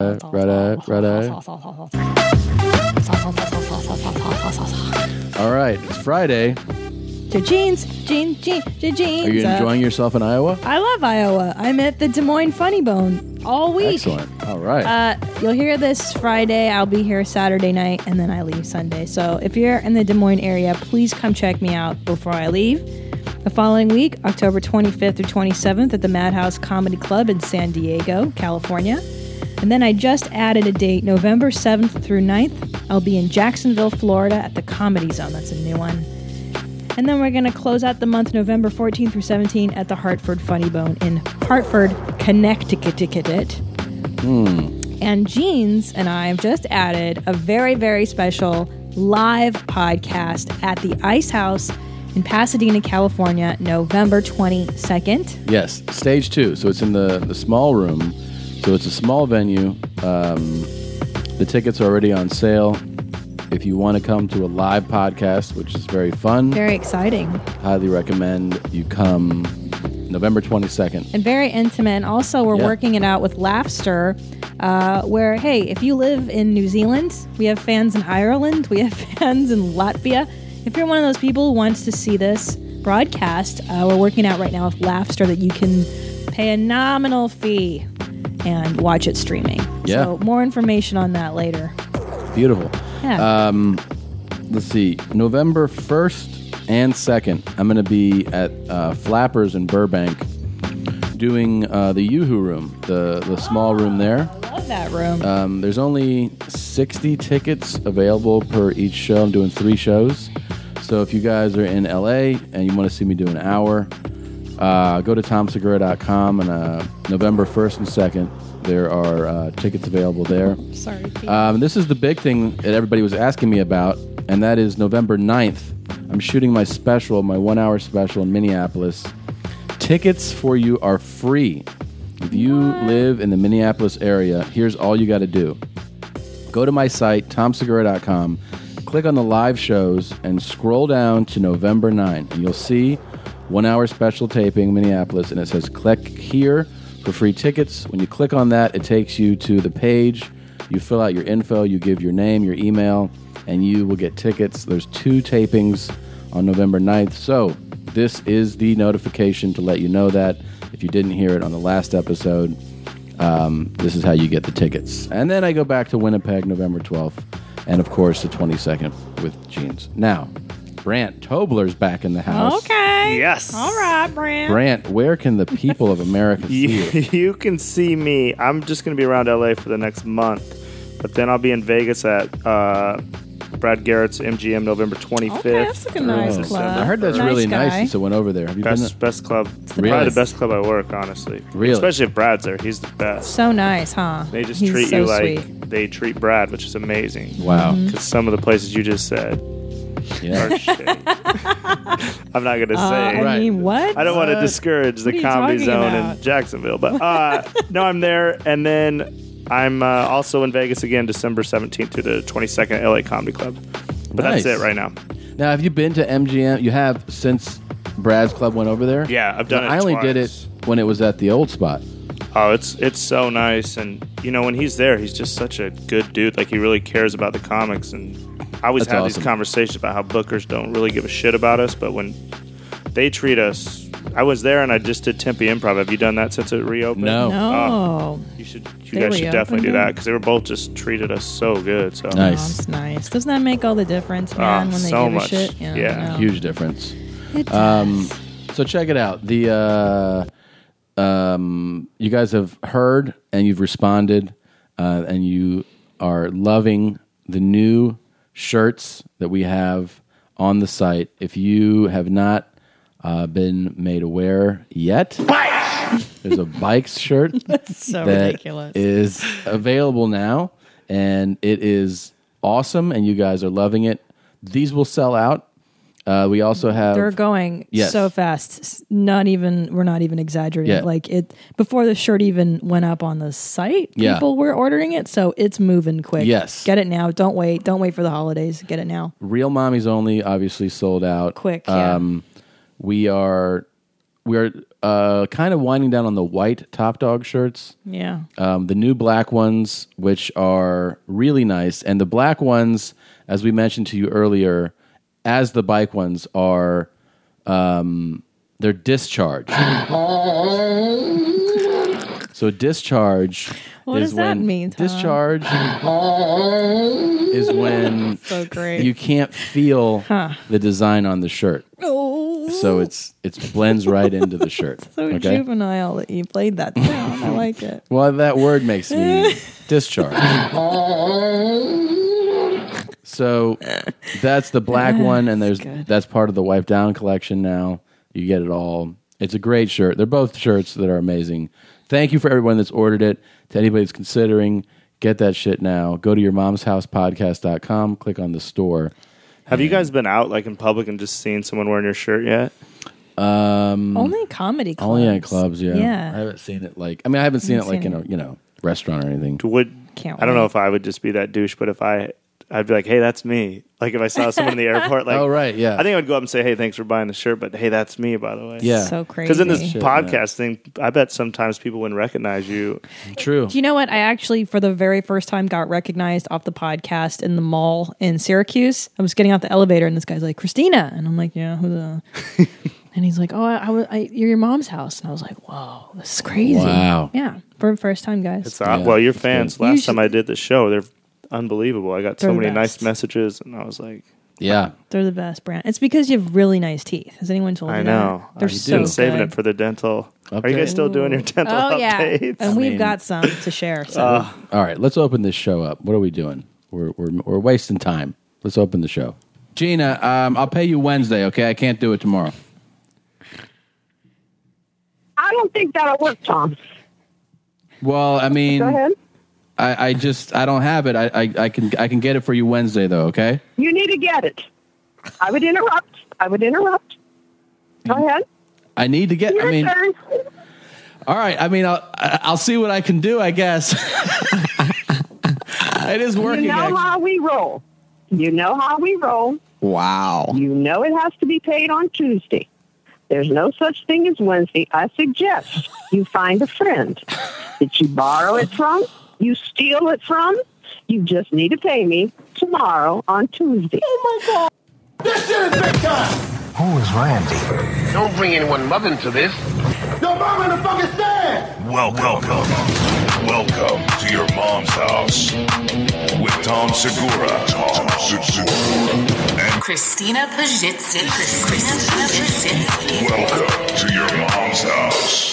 All right, it's Friday. Jeans. Are you enjoying yourself in Iowa? I love Iowa. I'm at the Des Moines Funny Bone all week. Excellent. All right. You'll hear this Friday. I'll be here Saturday night, and then I leave Sunday. So if you're in the Des Moines area, please come check me out before I leave. The following week, October 25th through 27th at the Madhouse Comedy Club in San Diego, California. And then I just added a date, November 7th through 9th. I'll be in Jacksonville, Florida at the Comedy Zone. That's a new one. And then we're going to close out the month November 14th through 17th at the Hartford Funny Bone in Hartford, Connecticut. And Jeans and I have just added a very, very special live podcast at the Ice House in Pasadena, California, November 22nd. Yes, stage 2. So it's in the small room. So it's a small venue. The tickets are already on sale. If you want to come to a live podcast, which is very fun. Very exciting. Highly recommend you come November 22nd. And very intimate. And also we're working it out with Laughster, where, hey, if you live in New Zealand, we have fans in Ireland, we have fans in Latvia. If you're one of those people who wants to see this broadcast, we're working out right now with Laughster that you can pay a nominal fee and watch it streaming. Yeah. So more information on that later. Beautiful. Yeah. Let's see. November 1st and 2nd, I'm going to be at Flappers in Burbank doing the Yoo-Hoo Room, the small room there. I love that room. There's only 60 tickets available per each show. I'm doing 3 shows. So if you guys are in LA and you want to see me do an hour, go to TomSegura.com and November 1st and 2nd. There are tickets available there. Sorry, Pete. This is the big thing that everybody was asking me about, and that is November 9th. I'm shooting my special, my 1-hour special in Minneapolis. Tickets for you are free. If you live in the Minneapolis area, here's all you got to do. Go to my site, TomSegura.com, click on the live shows, and scroll down to November 9, and you'll see 1-hour special taping Minneapolis, and it says click here for free tickets. When you click on that, it takes you to the page. You fill out your info, you give your name, your email, and you will get tickets. There's 2 tapings on November 9th. So this is the notification to let you know that if you didn't hear it on the last episode, this is how you get the tickets. And then I go back to Winnipeg November 12th, and of course the 22nd with Jeans. Now, Brant Tobler's back in the house. Okay. Yes. All right, Brant. Brant, where can the people of America see you? You can see me. I'm just going to be around LA for the next month, but then I'll be in Vegas at Brad Garrett's MGM November 25th. Okay, that's like a nice club. I heard that's Nice really guy. nice since I went over there. Have you been? Best club. Really? Probably the best club I work, honestly. Really? Especially if Brad's there. He's the best. So nice, huh? They just He's treat so you like sweet. they treat Brad, which is amazing. Wow. Because some of the places you just said Yeah. are shit. I'm not going to say. I Right. mean, what? I don't want to discourage the What are you Comedy talking Zone about? in Jacksonville, but no, I'm there, and then I'm also in Vegas again, December 17th to the 22nd at LA Comedy Club. But Nice. that's it right now. Now, have you been to MGM? You have since Brad's club went over there? Yeah, I've done it I only twice. did it when it was at the old spot. Oh, it's so nice, and you know when he's there, he's just such a good dude. Like he really cares about the comics, and I always That's have awesome. these conversations about how bookers don't really give a shit about us, but when they treat us. I was there and I just did Tempe Improv. Have you done that since it reopened? No. No. You should. You They guys should definitely do reopened that it? because they were both just treated us so good. So Nice. Oh, that's nice. Doesn't that make all the difference, man, when they so give much. a shit? Yeah. I know. Huge difference. It does. So check it out. The you guys have heard and you've responded, and you are loving the new shirts that we have on the site. If you have not been made aware yet, there's a Bikes shirt so that ridiculous. is available now, and it is awesome, and you guys are loving it. These will sell out. We also have They're going Yes. so fast. We're not even exaggerating. Yeah. Like it before the shirt even went up on the site, Yeah. people were ordering it, so it's moving quick. Yes. Get it now. Don't wait for the holidays. Get it now. Real Mommies Only obviously sold out Quick, yeah. We are kind of winding down on the white Top Dog shirts. Yeah. The new black ones, which are really nice, and the black ones, as we mentioned to you earlier, as the bike ones are, they're discharge. So discharge What is does that when mean, Tom? discharge is when So great. you can't feel the design on the shirt. Oh, So it blends right into the shirt. so okay? juvenile that you played that down. I like it. Well, that word makes me discharge. So that's the black one, and that's part of the Wipe Down collection now. You get it all. It's a great shirt. They're both shirts that are amazing. Thank you for everyone that's ordered it. To anybody that's considering, get that shit now. Go to yourmomshousepodcast.com, click on the store. Have you guys been out like in public and just seen someone wearing your shirt yet? Only comedy clubs. Only at clubs, yeah. Yeah. I haven't seen it I haven't seen it like in a restaurant or anything. Can't I don't know wait. if I would just be that douche, but if I'd be like, hey, that's me. Like if I saw someone in the airport, like, Oh, right, yeah. I think I would go up and say, hey, thanks for buying the shirt, but hey, that's me, by the way. Yeah. So crazy. Because in this Shit, podcast thing, I bet sometimes people wouldn't recognize you. True. Do you know what? I actually, for the very first time, got recognized off the podcast in the mall in Syracuse. I was getting out the elevator, and this guy's like, Christina. And I'm like, yeah, who's that? And he's like, oh, you're your mom's house. And I was like, whoa, this is crazy. Wow. Yeah, for the first time, guys. It's well, your fans. good. Last time I did the show, they're unbelievable. I got so They're the many nice best. messages, and I was like, Yeah. They're the best brand. It's because you have really nice teeth. Has anyone told you I that? know. They're I've so been saving good. it for the dental. Are Okay. you guys still doing your dental Oh, yeah. updates? And we've mean- got some to share. So. All right, let's open this show up. What are we doing? We're wasting time. Let's open the show. Gina, I'll pay you Wednesday, okay? I can't do it tomorrow. I don't think that'll work, Tom. Well, I mean, Go ahead. I don't have it. I can get it for you Wednesday though, okay? You need to get it. I would interrupt. Go ahead. I need to get. Your I mean, turn. all right. I mean, I'll see what I can do. I guess it is working. You know how we roll. Wow. You know it has to be paid on Tuesday. There's no such thing as Wednesday. I suggest you find a friend that you borrow it from, you steal it from. You just need to pay me tomorrow on Tuesday. Oh, my God. This shit is big time. Who is Randy? Don't bring anyone mother into this. Your mom in the fucking stand. Welcome to your mom's house with Tom Segura. And Christina Pajitsky. welcome to your mom's house.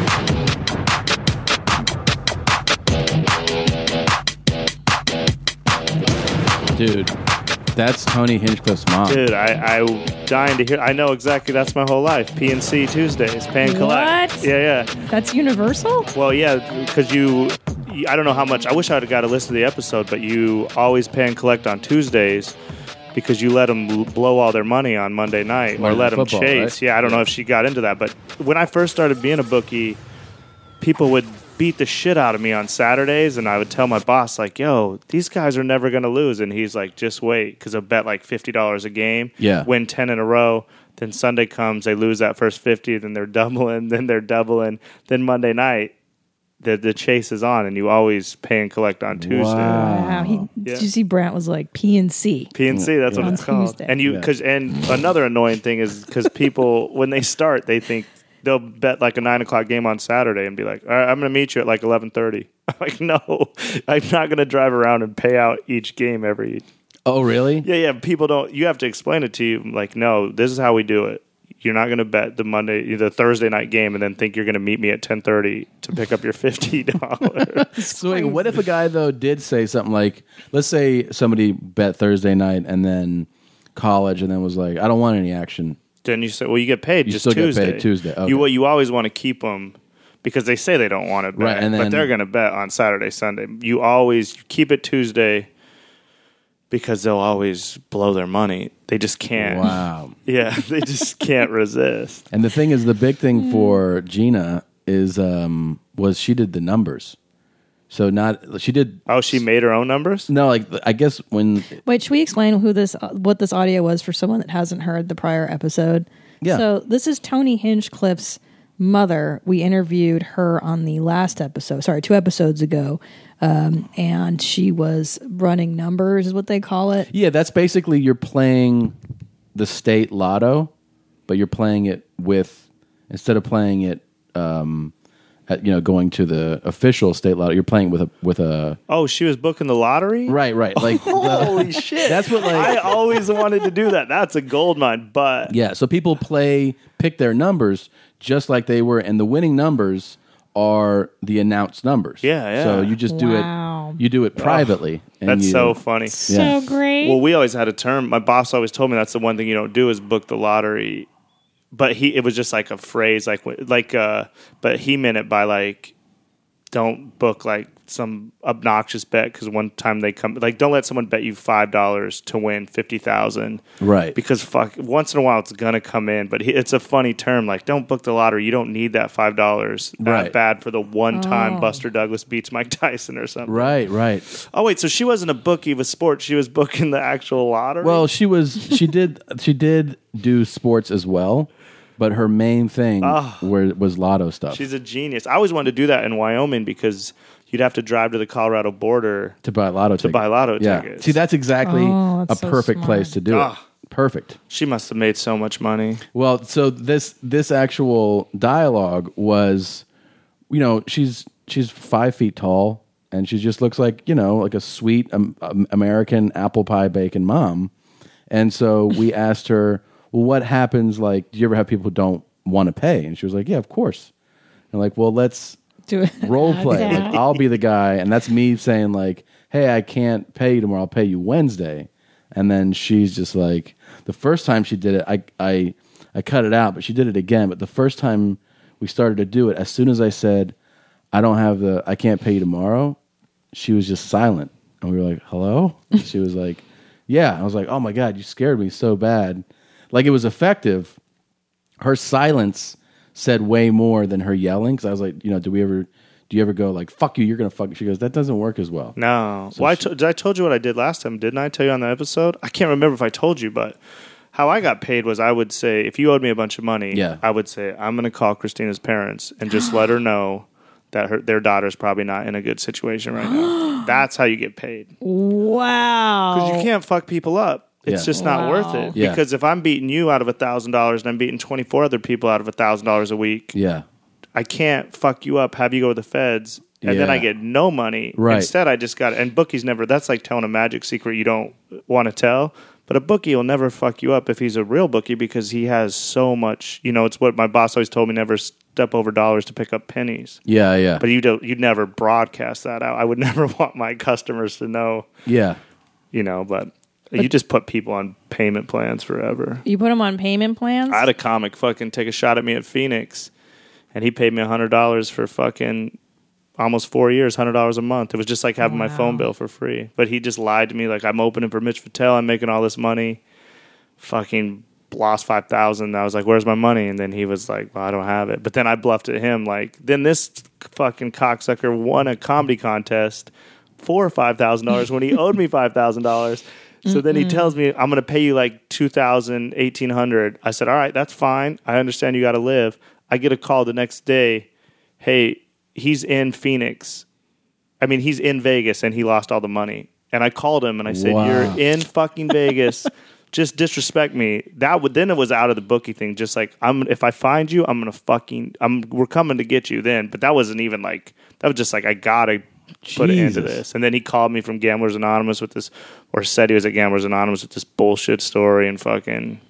Dude, that's Tony Hinchcliffe's mom. Dude, I'm dying to hear. I know exactly. That's my whole life. PNC Tuesdays, pay and collect. What? Yeah. That's universal? Well, yeah, because I don't know how much. I wish I would have got to listen to the episode, but you always pay and collect on Tuesdays because you let them blow all their money on Monday night or Monday let them football, chase. right? Yeah, I don't know if she got into that, but when I first started being a bookie, people would beat the shit out of me on Saturdays, and I would tell my boss, like, yo, these guys are never going to lose. And he's like, just wait, because I'll bet like $50 a game, Yeah. win 10 in a row. Then Sunday comes, they lose that first 50, then they're doubling, then Monday night, the chase is on, and you always pay and collect on Tuesday. Wow. Did you see Brant was like PNC? PNC, that's what On it's called. Tuesday. And and another annoying thing is because people, when they start, they think they'll bet like a 9 o'clock game on Saturday and be like, all right, I'm going to meet you at like 11:30. I'm like, no, I'm not going to drive around and pay out each game every. Oh, really? Yeah. People don't. You have to explain it to you. Like, no, this is how we do it. You're not going to bet the Thursday night game and then think you're going to meet me at 10:30 to pick up your $50. So wait, what if a guy though did say something like, let's say somebody bet Thursday night and then college and then was like, I don't want any action. Then you say, well, you get paid You just still get Tuesday. paid Tuesday, okay. You always want to keep them because they say they don't want to bet, Right, and but then- they're going to bet on Saturday, Sunday. You always keep it Tuesday because they'll always blow their money. They just can't. Wow. Yeah, they just can't resist. And the thing is, the big thing for Gina is was she did the numbers. So she did. Oh, she made her own numbers? No, like I guess when Wait, should we explain what this audio was for someone that hasn't heard the prior episode? Yeah. So this is Tony Hinchcliffe's mother, we interviewed her on the last episode, 2 episodes ago, and she was running numbers, is what they call it. Yeah, that's basically you're playing the state lotto, but you're playing it with, instead of playing it, going to the official state lotto, you're playing with a. Oh, she was booking the lottery? Right. Like, holy shit. That's what, like, I always wanted to do that. That's a gold mine, but. Yeah, so people pick their numbers just like they were, and the winning numbers are the announced numbers. Yeah. So you just do it. You do it privately. That's so funny. So great. Well, we always had a term. My boss always told me that's the one thing you don't do is book the lottery. But it was just like a phrase, but he meant it by like, don't book like some obnoxious bet because one time they come, like, don't let someone bet you $5 to win 50,000, right? Because once in a while it's gonna come in. But it's a funny term, like, don't book the lottery. You don't need that $5 that bad for the one time Buster Douglas beats Mike Tyson or something. Right. Oh wait, so she wasn't a bookie with sports. She was booking the actual lottery. Well, she did do sports as well. But her main thing was lotto stuff. She's a genius. I always wanted to do that in Wyoming because you'd have to drive to the Colorado border to buy lotto tickets. See, that's exactly a so perfect smart. place to do it. Perfect. She must have made so much money. Well, so this actual dialogue was, she's 5 feet tall and she just looks like, like a sweet American apple pie bacon mom. And so we asked her, well, what happens, like, do you ever have people who don't want to pay? And she was like, yeah, of course. And like, well, let's do it. Role play. Like, I'll be the guy, and that's me saying like, hey, I can't pay you tomorrow, I'll pay you Wednesday. And then she's just like, the first time she did it, I cut it out, but she did it again. But the first time we started to do it, as soon as I said, I can't pay you tomorrow, she was just silent. And we were like, hello? And she was like, yeah. I was like, oh my God, you scared me so bad. Like, it was effective. Her silence said way more than her yelling. Because I was like, do you ever go like, fuck you, you're going to fuck? She goes, that doesn't work as well. No. So well, I told you what I did last time. Didn't I tell you on the episode? I can't remember if I told you, but how I got paid was I would say, if you owed me a bunch of money, I would say, I'm going to call Christina's parents and just let her know that their daughter's probably not in a good situation right now. That's how you get paid. Wow. Because you can't fuck people up. It's just not worth it. Yeah. Because if I'm beating you out of $1,000 and I'm beating 24 other people out of $1,000 a week, I can't fuck you up, have you go to the feds, and then I get no money. Right. Instead, I just got it. And bookies never, that's like telling a magic secret you don't want to tell. But a bookie will never fuck you up if he's a real bookie because he has so much, it's what my boss always told me, never step over dollars to pick up pennies. Yeah. But you'd never broadcast that out. I would never want my customers to know. Yeah. But you just put people on payment plans forever. You put them on payment plans? I had a comic fucking take a shot at me at Phoenix, and he paid me $100 for fucking almost 4 years, $100 a month. It was just like having my phone bill for free. But he just lied to me, like, I'm opening for Mitch Fattel, I'm making all this money. Fucking lost $5,000. I was like, where's my money? And then he was like, well, I don't have it. But then I bluffed at him, like, then this fucking cocksucker won a comedy contest for $5,000 when he owed me $5,000. So then he tells me, I'm going to pay you like $2,000, $1,800. I said, all right, that's fine. I understand you got to live. I get a call the next day. Hey, he's in Phoenix. I mean, he's in Vegas and he lost all the money. And I called him and I said, you're in fucking Vegas. Just disrespect me. Then it was out of the bookie thing. Just like, if I find you, I'm going to we're coming to get you then. But that wasn't even like, that was just like, I got to put it into this. And then he called me from Gamblers Anonymous with this, or said he was at Gamblers Anonymous with this bullshit story and fucking.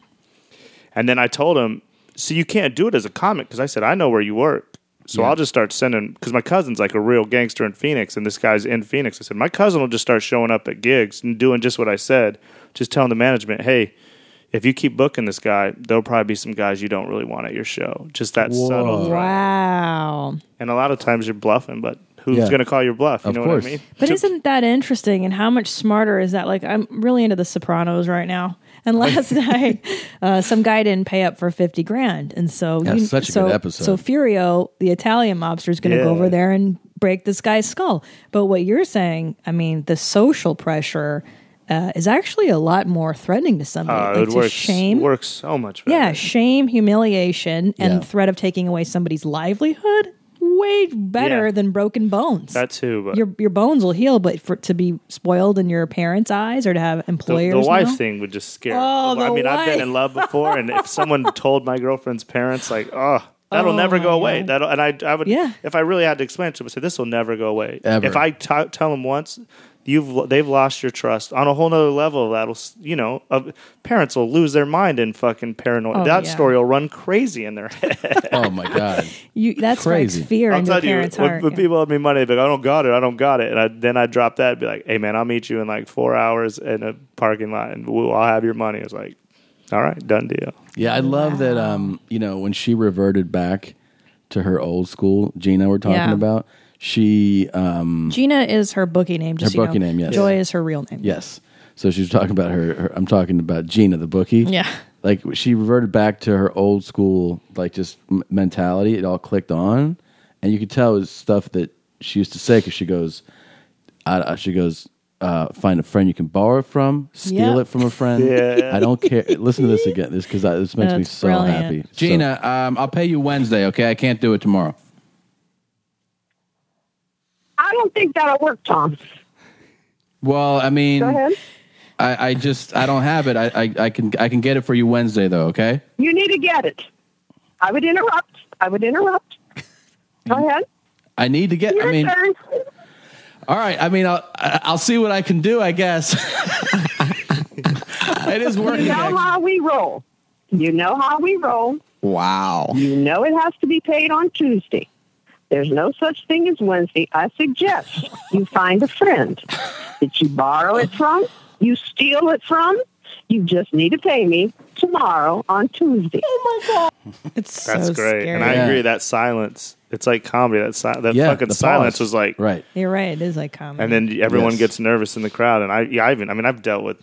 And then I told him, so you can't do it as a comic because I said, I know where you work. So I'll just start sending, because my cousin's like a real gangster in Phoenix and this guy's in Phoenix. I said, my cousin will just start showing up at gigs and doing just what I said, just telling the management, hey, if you keep booking this guy, there'll probably be some guys you don't really want at your show. Just that subtle threat. Wow. And a lot of times you're bluffing, but who's going to call your bluff? You know what I mean? But isn't that interesting? And how much smarter is that? Like, I'm really into The Sopranos right now. And last night, some guy didn't pay up for $50,000, and so such a good episode. So Furio, the Italian mobster, is going to go over there and break this guy's skull. But what you're saying, I mean, the social pressure is actually a lot more threatening to somebody. It works. Shame. Works so much better. Yeah, shame, humiliation, and Yeah. the threat of taking away somebody's livelihood. Way better Yeah. than broken bones. That too. But Your bones will heal, but to be spoiled in your parents' eyes or to have employers the wife know? thing would just scare. Oh, I the mean, I've been wife. in love before, and if someone told my girlfriend's parents, like, oh, that'll never go my away. God. I would, Yeah. if I really had to explain it to them, I say, this will never go away. Ever. If I tell them once, they've lost your trust on a whole nother level. Parents will lose their mind in fucking paranoid. Oh, That yeah. story will run crazy in their head. Oh my God. That strikes Crazy. fear I'll in your tell you, parents' when heart. people owe me money, they're like, I don't got it. And then I'd drop that and be like, hey, man, I'll meet you in like 4 hours in a parking lot, and I'll have your money. It's like, all right, done deal. Yeah, I love that. When she reverted back to her old school, Gina, we're talking Yeah. about. She, Gina is her bookie name. Just Her bookie name, yes. Joy is her real name. yes. So she was talking about her. I'm talking about Gina, the bookie. Yeah. Like she reverted back to her old school, like just mentality. It all clicked on, and you could tell it was stuff that she used to say because she goes, find a friend you can borrow it from, steal Yep. it from a friend. Yeah. I don't care. Listen to this again, because this makes me That's so brilliant. happy. Gina, I'll pay you Wednesday. Okay, I can't do it tomorrow. I don't think that'll work, Tom. Well, I mean, Go ahead. I don't have it. I can get it for you Wednesday though. Okay. You need to get it. I would interrupt. Go ahead. I need to get. Your I mean, turn. all right. I mean, I'll see what I can do. I guess it is working. You know how we roll. Wow. You know it has to be paid on Tuesday. There's no such thing as Wednesday. I suggest you find a friend that you borrow it from, you steal it from. You just need to pay me tomorrow on Tuesday. Oh my God. It's That's so great. scary. And I Yeah. agree, that silence, it's like comedy. That Yeah, fucking the silence pause. was like, right. You're right. It is like comedy. and then everyone Yes. gets nervous in the crowd. And I've dealt with,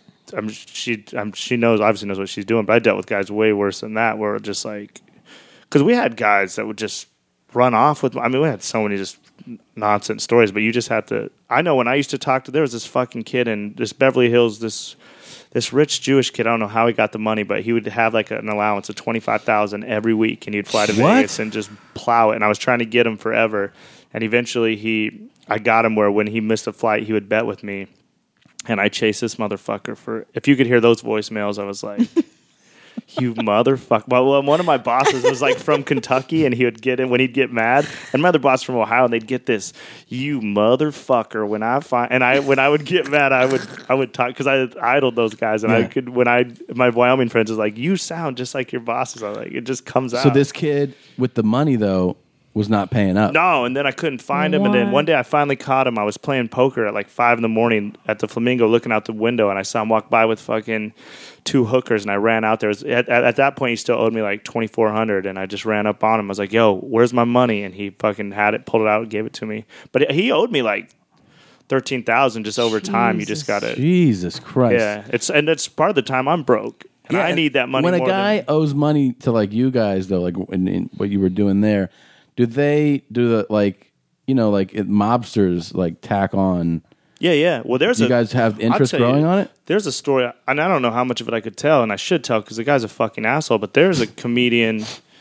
she knows, obviously knows what she's doing, but I dealt with guys way worse than that, where just like, because we had guys that would just run off with, I mean, we had so many just nonsense stories, but you just have to, I know when I used to talk to, there was this fucking kid in this Beverly Hills, this rich Jewish kid, I don't know how he got the money, but he would have like an allowance of $25,000 every week, and he'd fly to What? Vegas and just plow it. And I was trying to get him forever, and eventually I got him where when he missed a flight, he would bet with me, and I chased this motherfucker for. If you could hear those voicemails, I was like, "You motherfucker!" Well, one of my bosses was like from Kentucky, and he would get in when he'd get mad, and my other boss from Ohio, and they'd get this, "You motherfucker!" When I would get mad, I would talk because I idled those guys, and I Yeah. could my Wyoming friends was like, "You sound just like your bosses." I was like, it just comes out. So this kid with the money though was not paying up. No, and then I couldn't find him. And then What? one day I finally caught him. I was playing poker at like 5 a.m. at the Flamingo looking out the window, and I saw him walk by with fucking 2 hookers, and I ran out there. At that point, he still owed me like $2,400, and I just ran up on him. I was like, yo, where's my money? And he fucking had it, pulled it out, and gave it to me. But he owed me like $13,000 just over time. You just got to, Jesus Christ. yeah. It's part of the time I'm broke. And I need that money When a more guy than, owes money to like you guys though, like in what you were doing there, do the like mobsters like tack on? yeah. Well, there's Do you guys have interest I'll tell growing you, on it? There's a story, and I don't know how much of it I could tell, and I should tell because the guy's a fucking asshole. But there's a comedian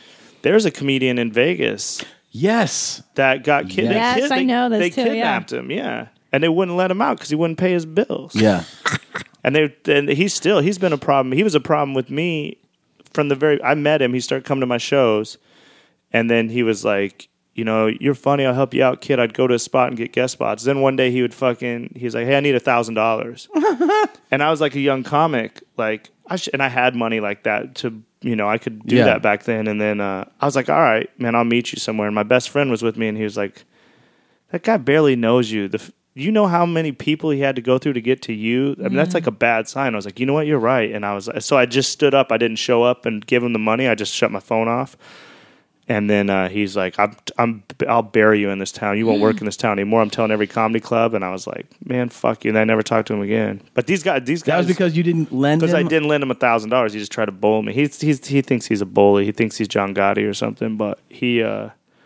in Vegas Yes. that got kidnapped. Yes, I know this They too, yeah. kidnapped him, yeah, and they wouldn't let him out because he wouldn't pay his bills. Yeah. and he's been a problem. He was a problem with me from the very. I met him. He started coming to my shows, and then he was like, you know, you're funny. I'll help you out, kid. I'd go to a spot and get guest spots. Then one day he's like, hey, I need $1,000. And I was like a young comic, like, and I had money like that to, you know, I could do Yeah. that back then. And then I was like, all right, man, I'll meet you somewhere. And my best friend was with me, and he was like, that guy barely knows you. You know how many people he had to go through to get to you? I mean, that's like a bad sign. I was like, you know what? You're right. And so I just stood up. I didn't show up and give him the money. I just shut my phone off. And then he's like, I'll bury you in this town. You won't work in this town anymore. I'm telling every comedy club. And I was like, man, fuck you. And I never talked to him again. But these guys, That was because you didn't lend him. because I didn't lend him $1,000. He just tried to bowl me. He thinks he's a bully. He thinks he's John Gotti or something. But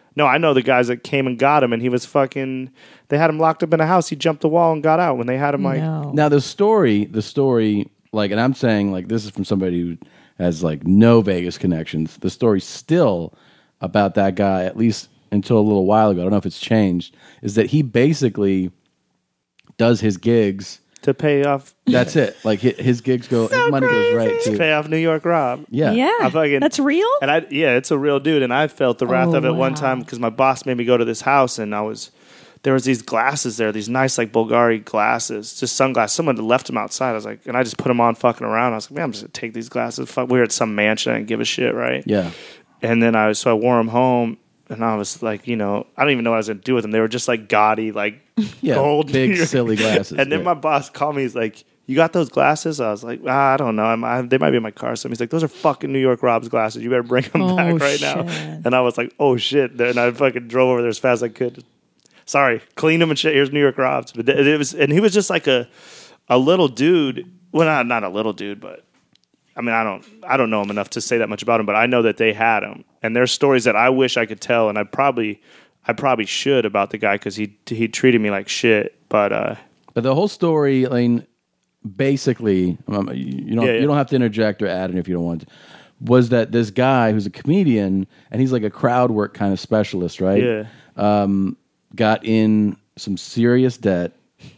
No, I know the guys that came and got him, and he was fucking. They had him locked up in a house. He jumped the wall and got out when they had him. Like, No. Now the story, like, and I'm saying like this is from somebody who has like no Vegas connections. The story still about that guy, at least until a little while ago, I don't know if it's changed, is that he basically does his gigs to pay off. That's it. Like his gigs go, his money goes right to pay off New York Rob. Yeah. Yeah. I fucking, That's real? And it's a real dude. And I felt the wrath of it one time because my boss made me go to this house, and there was these glasses there, these nice like Bulgari glasses, just sunglasses. Someone had left them outside. I was like, and I just put them on fucking around. I was like, man, I'm just gonna take these glasses. Fuck, we were at some mansion. I didn't give a shit, right? Yeah. And then I wore them home, and I was like, I don't even know what I was gonna do with them. They were just like gaudy, like gold, big silly glasses. And then my boss called me. He's like, "You got those glasses?" I was like, "I don't know. They might be in my car." So he's like, "Those are fucking New York Rob's glasses. You better bring them back right now." And I was like, "Oh shit!" And I fucking drove over there as fast as I could. Sorry, clean them and shit. Here's New York Rob's. But it was, and he was just like a little dude. Well, not a little dude, but I mean, I don't know him enough to say that much about him. But I know that they had him, and there's stories that I wish I could tell, and I probably should about the guy because he treated me like shit. But the whole story, I mean, basically, you don't have to interject or add it if you don't want to. Was that this guy who's a comedian and he's like a crowd work kind of specialist, right? Yeah. Got in some serious debt,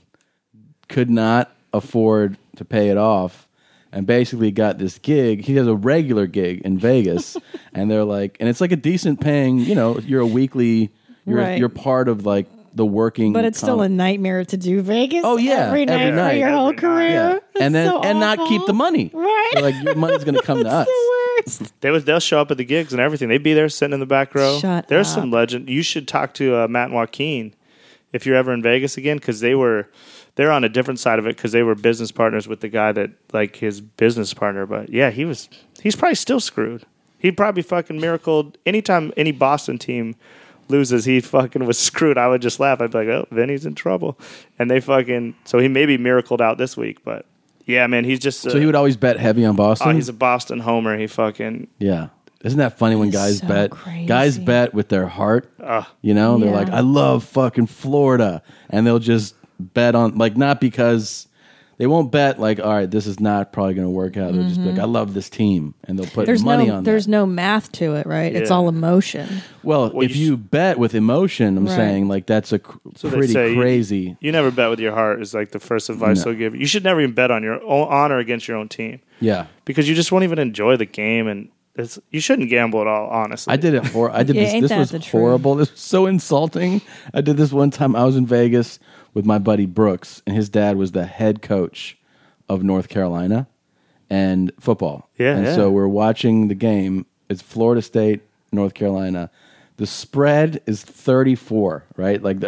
could not afford to pay it off, and basically got this gig. He has a regular gig in Vegas, and they're like, and it's like a decent paying, you're a weekly, you're part of like the working. But it's still a nightmare to do Vegas. Oh yeah, every night for your whole career. Yeah. And then so and not awful. keep the money. Right. They're like, your money's going to come to us. They'll show up at the gigs and everything. They'd be there sitting in the back row. There's up. some legend. You should talk to Matt and Joaquin if you're ever in Vegas again, because they're on a different side of it because they were business partners with the guy that like his business partner. But yeah, he's probably still screwed. He'd probably fucking miracled anytime any Boston team loses. He fucking was screwed. I would just laugh. I'd be like, oh, Vinny's in trouble, and so he maybe miracled out this week, but. Yeah, man, he's just... So he would always bet heavy on Boston? Oh, he's a Boston homer. He fucking... Yeah. Isn't that funny when guys so bet? crazy. Guys bet with their heart. They're Yeah. like, I love fucking Florida. And they'll just bet on... Like, not because... They won't bet like, all right, this is not probably going to work out. They'll just be like, I love this team. And they'll put money on There's that. no math to it, right? It's Yeah. all emotion. Well, if you bet with emotion, I'm Right. saying, like, that's a So they pretty say crazy... You never bet with your heart is like the first advice they'll give you. You should never even bet on your own honor against your own team. Yeah. Because you just won't even enjoy the game, and you shouldn't gamble at all, honestly. I did it I did Yeah, this. ain't This that was the truth? horrible. This was so insulting. I did this one time. I was in Vegas with my buddy Brooks, and his dad was the head coach of North Carolina and football. Yeah, and yeah. so we're watching the game. It's Florida State, North Carolina. The spread is 34, right? Like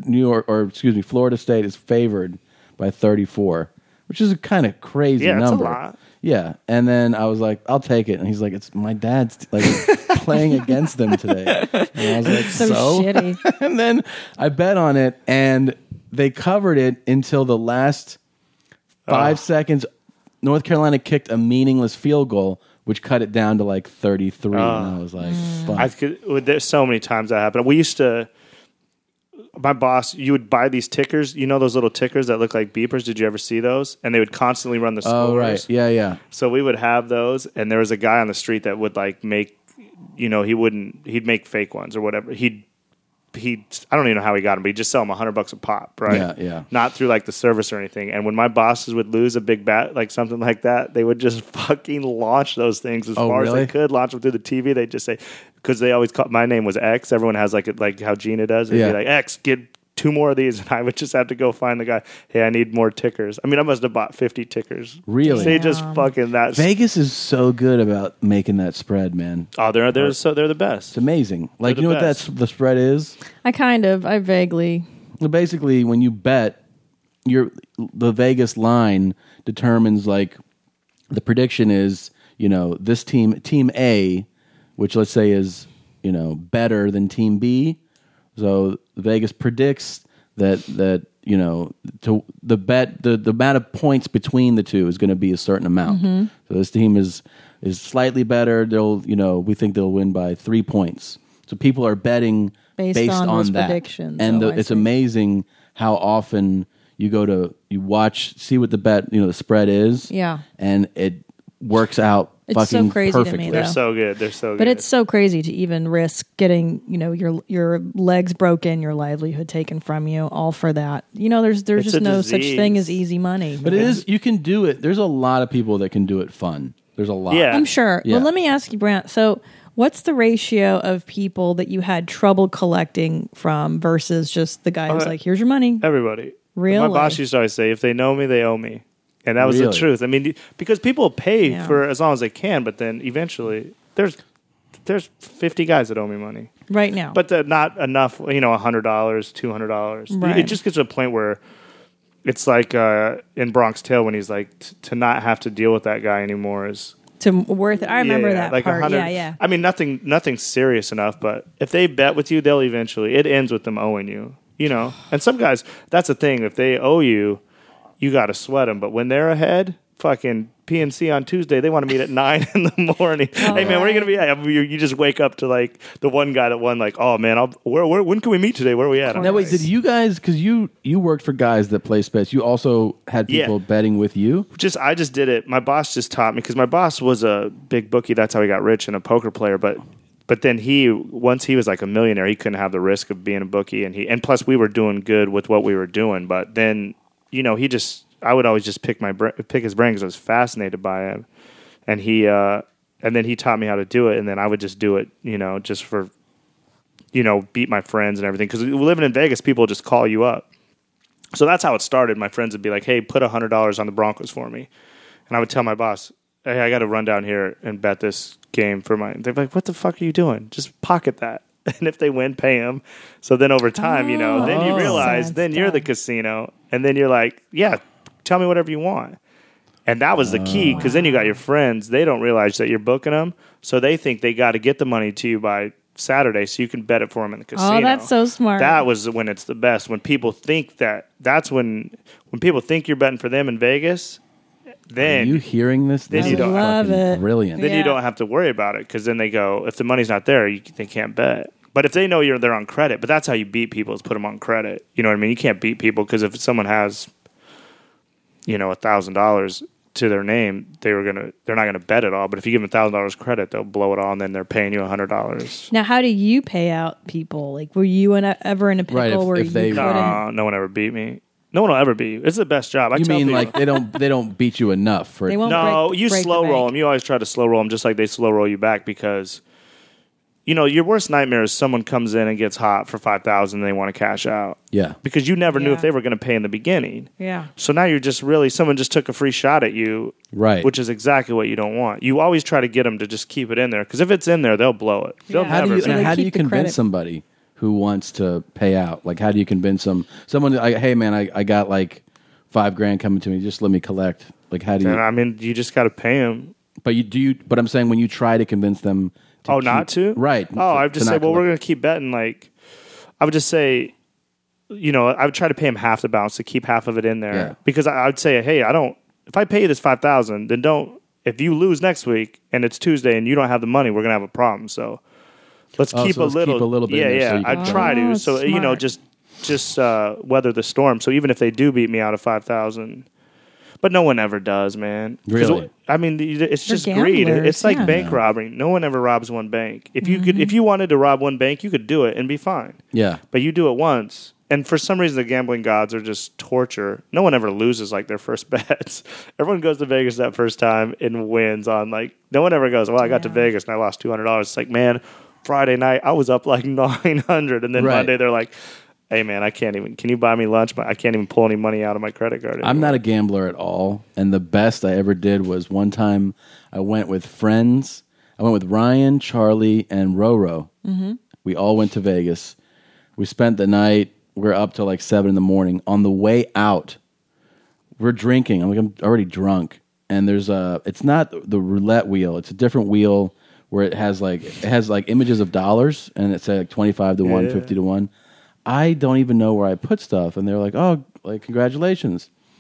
Florida State is favored by 34, which is a kind of crazy Yeah, it's a number. lot. Yeah, and then I was like, "I'll take it," and he's like, "It's my dad's like playing against them today." And I was like, So "So?" shitty. And then I bet on it, and they covered it until the last 5 seconds. North Carolina kicked a meaningless field goal, which cut it down to like 33, and I was like, "Fuck." There's so many times that happened. We used to... My boss, you would buy these tickers. You know those little tickers that look like beepers? Did you ever see those? And they would constantly run the scores. Oh, right. Yeah. So we would have those, and there was a guy on the street that would like make, he'd make fake ones or whatever. He I don't even know how he got them, but he'd just sell them $100 a pop, right? Yeah. Not through like the service or anything. And when my bosses would lose a big bet, like something like that, they would just fucking launch those things as far as really? they could, launch them through the TV. They'd just say, because they always call, my name was X. Everyone has like how Gina does. They'd be like, X, get 2 more of these. And I would just have to go find the guy. Hey, I need more tickers. I mean, I must have bought 50 tickers. Really? They just fucking that. Vegas is so good about making that spread, man. Oh, they're the best. It's amazing. Like, They're you know the what best. the spread is? I vaguely. Well, basically, when you bet, the Vegas line determines like the prediction is, this team A, which let's say is, better than team B. So Vegas predicts that to the bet the amount of points between the two is going to be a certain amount. Mm-hmm. So this team is slightly better. We think they'll win by 3 points. So people are betting Based on on those that. predictions. And Oh, I it's see. amazing how often you watch, see what the bet, the spread is. Yeah. And it works out It's so fucking crazy to me, perfectly. though. They're so good. They're so good. But it's so crazy to even risk getting, your legs broken, your livelihood taken from you, all for that. There's It's just a no such disease. thing as easy money. But it is, you can do it. There's a lot of people that can do it fun. There's a lot. Yeah. I'm sure. Yeah. Well, let me ask you, Brant. So, what's the ratio of people that you had trouble collecting from versus just the guy who's like, "Here's your money"? Everybody. Really? My boss used to always say, if they know me, they owe me. And that was the Really? truth. I mean, because people pay Yeah. for as long as they can, but then eventually there's 50 guys that owe me money. Right now, But not enough, $100, $200. Right. It just gets to a point where it's like in Bronx Tale when he's like, to not have to deal with that guy anymore is to worth it. I remember yeah, that like part. 100 Yeah. I mean, nothing serious enough, but if they bet with you, they'll eventually. It ends with them owing you, And some guys, that's the thing. If they owe you, you got to sweat them. But when they're ahead, fucking PNC on Tuesday, they want to meet at 9 in the morning. Hey man, where are you gonna be at? You just wake up to like the one guy that won. Like, oh man, when can we meet today? Where are we at? I'm Now, wait, like, did you guys, because you worked for guys that place bets, you also had people Yeah. betting with you? I just did it. My boss just taught me because my boss was a big bookie. That's how he got rich and a poker player. But then once he was like a millionaire, he couldn't have the risk of being a bookie, and plus we were doing good with what we were doing. But then I would always just pick his brain because I was fascinated by him, and then he taught me how to do it, and then I would just do it, just for, beat my friends and everything. Because living in Vegas, people just call you up. So that's how it started. My friends would be like, "Hey, put $100 on the Broncos for me," and I would tell my boss, "Hey, I got to run down here and bet this game for my." They're like, "What the fuck are you doing? Just pocket that." And if they win, pay them. So then over time, then you realize, sad then you're the stuff. casino, and then you're like, "Yeah, tell me whatever you want." And that was the key, because then you got your friends. They don't realize that you're booking them, so they think they got to get the money to you by Saturday so you can bet it for them in the casino. Oh, that's so smart. That was when it's the best. When people think that's when people think you're betting for them in Vegas, Are then you hearing this? Then This you is don't- love fucking it. brilliant. then Yeah. you don't have to worry about it, because then they go, if the money's not there, they can't bet. But if they know they're on credit, but that's how you beat people, is put them on credit. You know what I mean? You can't beat people, because if someone has $1,000 to their name, they're not gonna bet it all. But if you give them $1,000 credit, they'll blow it all, and then they're paying you $100. Now, how do you pay out people? Like, were you ever in a pickle Right, if- where if you they- couldn't? No one ever beat me. No one will ever beat you. It's the best job. You tell mean people. like they don't beat you enough for They won't No, break- you break the slow roll bank. them. You always try to slow roll them, just like they slow roll you back, because your worst nightmare is someone comes in and gets hot for $5,000 and they want to cash out, Yeah. because you never knew Yeah. if they were going to pay in the beginning. Yeah. So now you're just someone just took a free shot at you, Right. which is exactly what you don't want. You always try to get them to just keep it in there, because if it's in there, they'll blow it. They'll Yeah. How do never. you, So they how do you keep the convince credit. somebody who wants to pay out? Like, how do you convince someone like, hey man, I got like $5,000 coming to me. Just let me collect. Like, how do And you? I mean, you just got to pay them. But But I'm saying when you try to convince them. To Not to? Right. Oh, I would just say, well, we're going going to keep betting. Like, I would just say, I would try to pay him half the balance to keep half of it in there. Yeah. Because I would say, hey, if I pay you this $5,000, then if you lose next week and it's Tuesday and you don't have the money, we're going to have a problem. So let's keep so let's keep a little bit Yeah, in there so yeah. you can I'd cover try it. to. Oh, So, smart. just weather the storm. So even if they do beat me out of 5,000, but no one ever does, man. 'Cause, Really? I mean, it's They're just greed. gamblers, It's like yeah. bank robbery. No one ever robs one bank. If you wanted to rob one bank, you could do it and be fine. Yeah. But you do it once, and for some reason, the gambling gods are just torture. No one ever loses like their first bets. Everyone goes to Vegas that first time and wins on like. No one ever goes, well, I got to Yeah. Vegas and I lost $200. It's like, man, Friday night I was up like 900, and then Right. Monday they're like, hey man, I can't even. Can you buy me lunch? I can't even pull any money out of my credit card anymore. I'm not a gambler at all, and the best I ever did was one time I went with friends. I went with Ryan, Charlie, and Roro. Mm-hmm. We all went to Vegas. We spent the night. We're up till like 7 in. On the way out, we're drinking. I'm already drunk, and there's it's not the roulette wheel. It's a different wheel where it has like images of dollars, and it's like 25 to 1, 50 to 1. I don't even know where I put stuff, and they're like, "Oh, like congratulations."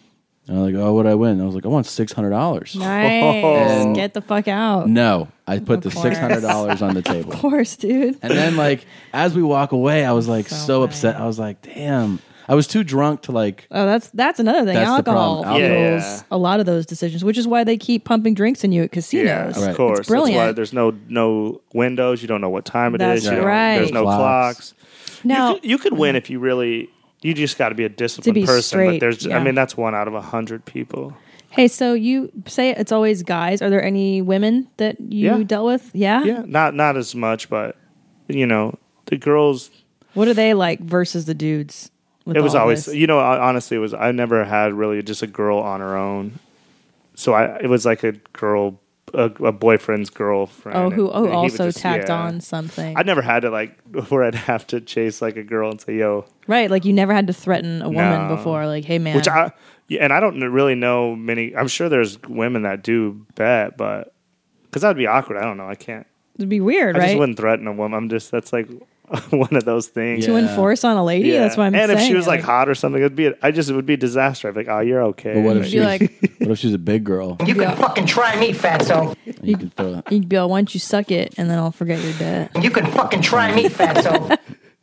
And I'm like, oh, what'd I win? I was like, I won $600. Nice. Get the fuck out. No, I put the Of course. $600 on the table. Of course, dude. And then, like, as we walk away, I was like So so upset. I was like, damn. I was too drunk to like. Oh, that's another thing. That's the Alcohol problem. fuels Yeah. a lot of those decisions, which is why they keep pumping drinks in you at casinos. Yeah, Right. of course. It's brilliant. That's why there's no windows. You don't know what time it That's is. You don't- right. There's no Clocks. clocks. Now, You could win if you really. You just got to be a disciplined be person. straight, But there's. yeah. I mean, that's 1 out of 100 people. hey, so you say it's always guys. Are there any women that you Yeah. dealt with? Yeah? Yeah, not as much, but the girls. What are they like versus the dudes? With It was all always, this? honestly, it was. I never had really just a girl on her own. So it was like a girl, a boyfriend's girlfriend. who and he would also just- tacked yeah. on something. I never had to where I'd have to chase like a girl and say, "Yo," Right, like you never had to threaten a woman No. before. Like, hey, man. and I don't really know many. I'm sure there's women that do bet, but because that'd be awkward. I don't know. I can't. It'd be weird, I right? just wouldn't threaten a woman. That's like one of those things. To enforce on a lady? Yeah. That's what I'm saying. And if she was like hot or something, it would be a disaster. I'd be like, "Oh, you're okay." But what if Like, she? Be like- What if she's a big girl? You can fucking try me, fatso. And you can throw. You'd be all, why don't you suck it and then I'll forget your debt. You can fucking try me, fatso.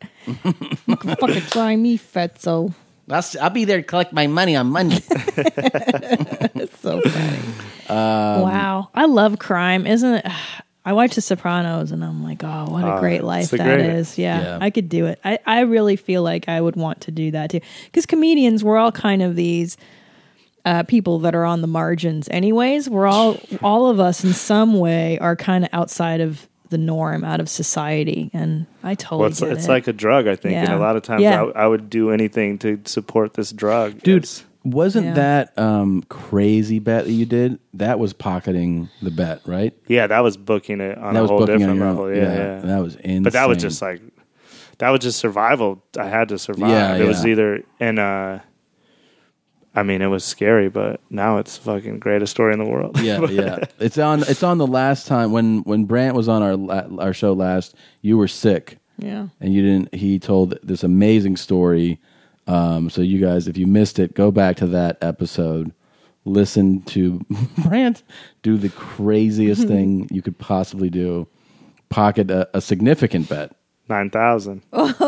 Fucking try me, fatso. I'll be there to collect my money on Monday. It's so funny. Wow. I love crime, isn't it? I watch The Sopranos and I'm like, oh, what a great life it's the that greatest. is. Yeah, Yeah. I could do it. I really feel like I would want to do that too. Because comedians, we're all kind of these people that are on the margins anyways. We're all of us in some way are kind of outside of the norm, out of society. And I totally get it's it. like a drug, I think. And Yeah. a lot of times Yeah. I would do anything to support this drug. Dude, It's- wasn't Yeah. that crazy bet that you did? That was pocketing the bet, right? yeah, that was booking it on That a was whole booking different on your own. level. Yeah. That was insane. But that was just like, that was just survival. I had to survive. Yeah, it was yeah. either, and I mean, it was scary, but now it's fucking greatest story in the world. Yeah, yeah. It's on the last time when Brant was on our show last. You were sick. Yeah. And you didn't. He told this amazing story. So you guys, if you missed it, go back to that episode. Listen to Brant do the craziest thing you could possibly do. Pocket a significant bet. 9,000.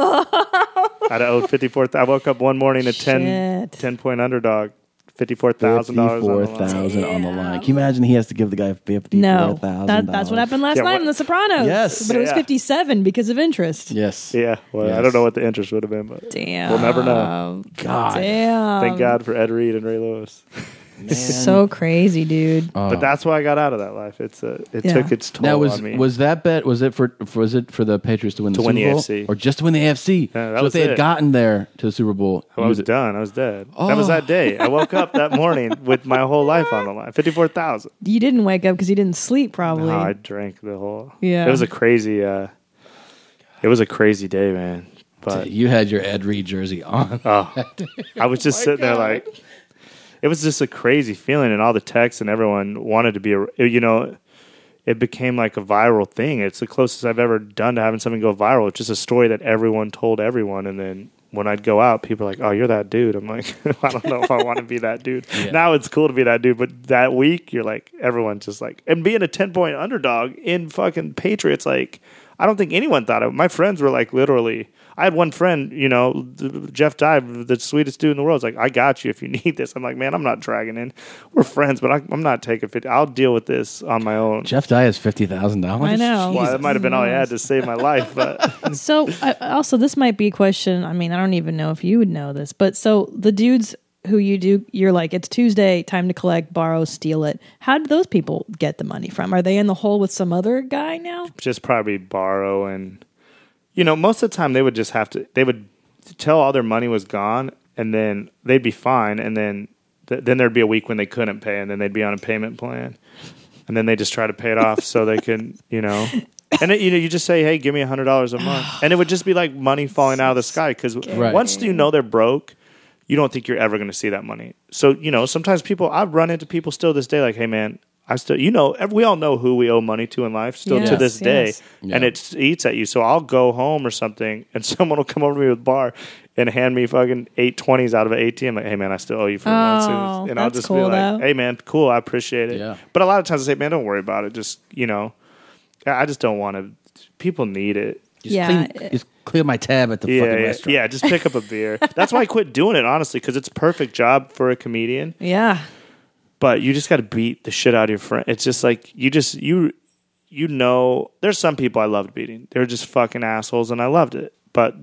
I'd owed 54,000. I woke up one morning a 10 point underdog. $54,000 $54,000 on the line. Can you imagine he has to give the guy No, $54,000? that's what happened last Yeah, night what- in The Sopranos. Yes. But it was Yeah. 57 because of interest. Yes. Yeah, well, I Yes. don't know what the interest would have been, but Damn. we'll never know. God. Damn. Thank God for Ed Reed and Ray Lewis. So crazy, dude. But that's why I got out of that life. It Yeah. took its toll Now on me. was that bet was it for the Patriots to win To the win Super the Bowl AFC. or just to win the AFC? Yeah, that so if was they had it. gotten there to the Super Bowl, I was done. I was dead. That was that day. I woke up that morning with my whole life on the line. 54,000. You didn't wake up because you didn't sleep, probably. No, I drank the whole. Yeah. It was a crazy. It was a crazy day, man. But you had your Ed Reed jersey on. I was just sitting there like, it was just a crazy feeling, and all the texts and everyone wanted to be. It became like a viral thing. It's the closest I've ever done to having something go viral. It's just a story that everyone told everyone, and then when I'd go out, people are like, "Oh, you're that dude." I'm like, I don't know if I want to be that dude. Now it's cool to be that dude, but that week you're like, everyone's just like, and being a 10-point underdog in fucking Patriots, like, I don't think anyone thought of it. My friends were like, literally. I had one friend, Jeff Dye, the sweetest dude in the world. Is like, I got you if you need this. I'm like, man, I'm not dragging in. We're friends, but I'm not taking 50. I'll deal with this on my own. Jeff Dye has $50,000. I know. Well, that might have been all I had to save my life, but So, also, this might be a question. I mean, I don't even know if you would know this, but so the dudes who you're like, it's Tuesday, time to collect, borrow, steal it. How did those people get the money from? Are they in the hole with some other guy now? just probably borrow. And, most of the time they would tell all their money was gone, and then they'd be fine. And then there'd be a week when they couldn't pay, and then they'd be on a payment plan. And then they just try to pay it off so they can, And you just say, "Hey, give me $100 a month," and it would just be like money falling out of the sky. Because once they're broke, you don't think you're ever going to see that money. So sometimes I've run into people still this day, like, "Hey, man, I still, we all know who we owe money to in life still to this day, yes. and it eats at you." So I'll go home or something, and someone will come over to me with a bar, and hand me fucking 820s out of an ATM. Like, hey man, I still owe you for one. And I'll that's just cool, be like, though. hey man, cool, I appreciate it. Yeah. But a lot of times I say, man, don't worry about it. Just, I just don't want to. People need it. Just clear my tab at the fucking restaurant. Yeah, just pick up a beer. That's why I quit doing it, honestly, because it's a perfect job for a comedian. Yeah. But you just got to beat the shit out of your friend. It's just like you know, there's some people I loved beating. They were just fucking assholes, and I loved it. But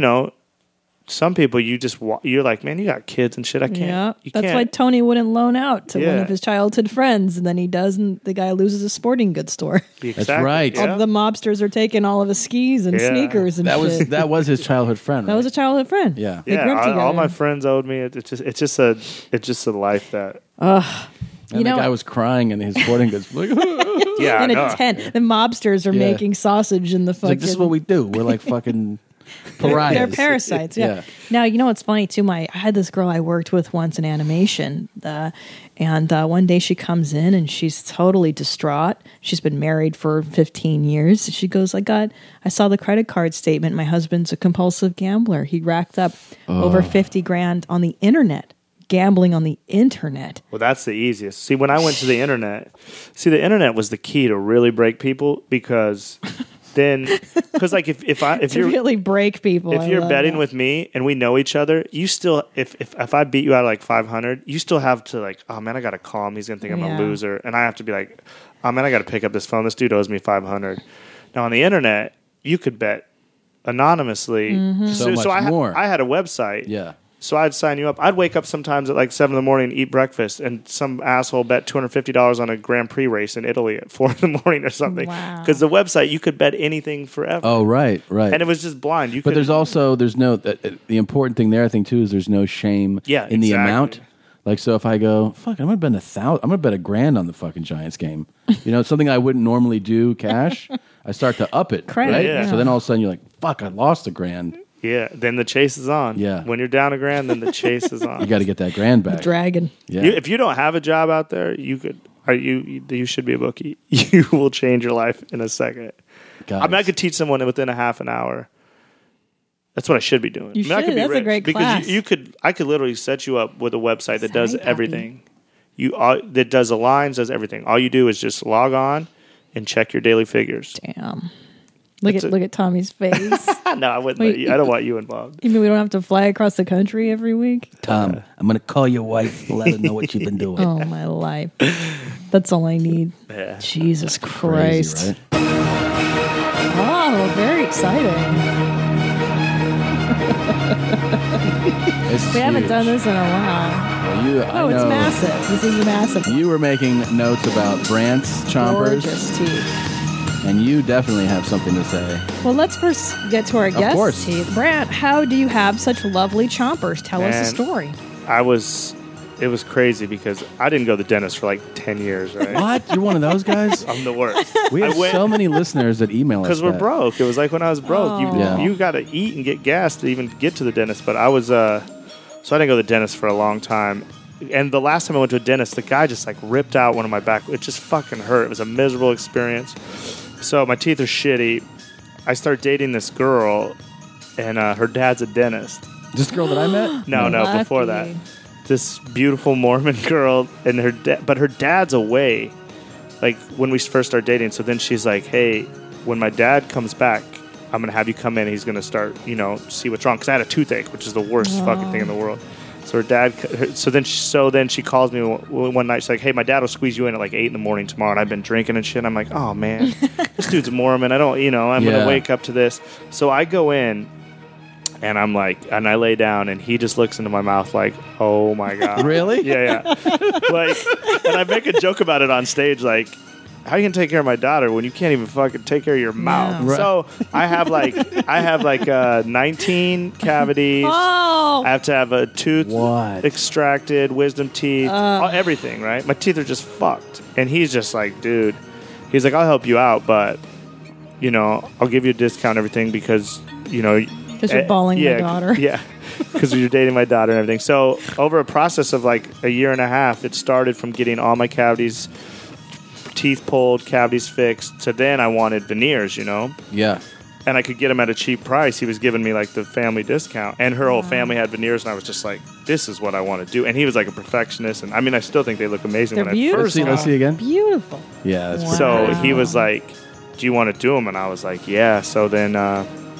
some people you're like, man, you got kids and shit. I can't. Yeah. You That's can't. why Tony wouldn't loan out to one Yeah. of his childhood friends, and then he does, and the guy loses a sporting goods store. Exactly. right. Yeah. All the mobsters are taking all of his skis and Yeah. sneakers and shit. That was his childhood friend. That was a childhood friend. Yeah. They Yeah, grew up all together. my friends owed me. It's just a life that. And the guy was crying in his sporting goods. Like, Yeah, in I know. a tent. The mobsters are Yeah. making sausage in the It's fucking. like, this is what we do. We're like fucking pariahs. They're parasites. Yeah. Yeah. Now you know what's funny too. I had this girl I worked with once in animation, and one day she comes in and she's totally distraught. She's been married for 15 years. She goes, I saw the credit card statement. My husband's a compulsive gambler. He racked up over 50 grand on the internet. Gambling on the internet. Well, that's the easiest. See, when I went to the internet, the internet was the key to really break people because like if To you're really break people. if I you're love betting that. with me and we know each other, you still if I beat you out of like 500, you still have to like, oh man, I gotta call him. He's gonna think I'm Yeah. a loser, and I have to be like, oh man, I gotta pick up this phone. This dude owes me 500. Now on the internet, you could bet anonymously. Mm-hmm. So much more. I had a website. Yeah. So I'd sign you up. I'd wake up sometimes at like 7 in the morning and eat breakfast, and some asshole bet $250 on a Grand Prix race in Italy at 4 in the morning or something. Wow. Because the website, you could bet anything forever. Oh, right. And it was just blind. But there's no, the important thing there, I think, too, is there's no shame Yeah, in the exactly. amount. Like, so if I go, fuck, I'm going to bet $1,000, I'm going to bet $1,000 on the fucking Giants game. Something I wouldn't normally do cash. I start to up it. Credit, right? yeah. So then all of a sudden you're like, fuck, I lost $1,000. Yeah, then the chase is on. Yeah. When you're down $1,000, then the chase is on. You got to get that $1,000 back. Dragon. Yeah. If you don't have a job out there, you should be a bookie. You will change your life in a second. Guys. I could teach someone within a half an hour. That's what I should be doing. You I should. could be That's a rich great because class. I could literally set you up with a website that does Side copy. everything. That does the lines, does everything. All you do is just log on and check your daily figures. Damn. Look at Tommy's face. No, I wouldn't. Wait, I don't want you involved. You mean we don't have to fly across the country every week? Tom, I'm going to call your wife and let her know what you've been doing. Oh, my life. That's all I need. Yeah. Jesus Crazy, Christ. right? Oh, very exciting. It's We haven't huge. done this in a while. Well, Oh, it's massive. This is massive. You were making notes about Brant's chompers, Gorgeous teeth. and you definitely have something to say. Well, let's first get to our guest course. teeth. Brant, how do you have such lovely chompers? Tell us Man. a story. It was crazy because I didn't go to the dentist for like 10 years, right? What? You're one of those guys? I'm the worst. We have so many listeners that email us Because we're that. broke. It was like when I was broke. Oh. Yeah. You got to eat and get gas to even get to the dentist. But I was, so I didn't go to the dentist for a long time. And the last time I went to a dentist, the guy just like ripped out one of my back. It just fucking hurt. It was a miserable experience. So my teeth are shitty. I start dating this girl, and her dad's a dentist. This girl that I met? No, Lucky. before that. This beautiful Mormon girl, and but her dad's away, like when we first started dating. So then she's like, "Hey, when my dad comes back, I'm gonna have you come in. He's gonna start, see what's wrong." Because I had a toothache, which is the worst fucking thing in the world. So her dad. So then she calls me one night. She's like, "Hey, my dad will squeeze you in at like 8 in tomorrow." And I've been drinking and shit. I'm like, "Oh man, this dude's a Mormon. I don't, I'm Yeah. gonna wake up to this." So I go in. And I'm like, and I lay down, and he just looks into my mouth like, "Oh my god, Really? Yeah." Like, and I make a joke about it on stage, like, "How you gonna take care of my daughter when you can't even fucking take care of your mouth?" No. Right. So I have like 19 cavities. Oh, I have to have a tooth What? extracted, wisdom teeth, everything. Right, my teeth are just fucked. And he's just like, dude, he's like, "I'll help you out, but I'll give you a discount, everything because because you're bawling my daughter. Yeah, because you're dating my daughter and everything." So over a process of like a year and a half, it started from getting all my cavities, teeth pulled, cavities fixed, to then I wanted veneers, Yeah. and I could get them at a cheap price, he was giving me like the family discount. And her whole family had veneers, and I was just like, this is what I want to do. And he was like a perfectionist, and I mean, I still think they look amazing. They're when beautiful. I first Let's see again. Beautiful. Yeah, that's Wow. So he was like, do you want to do them? And I was like, yeah. So then I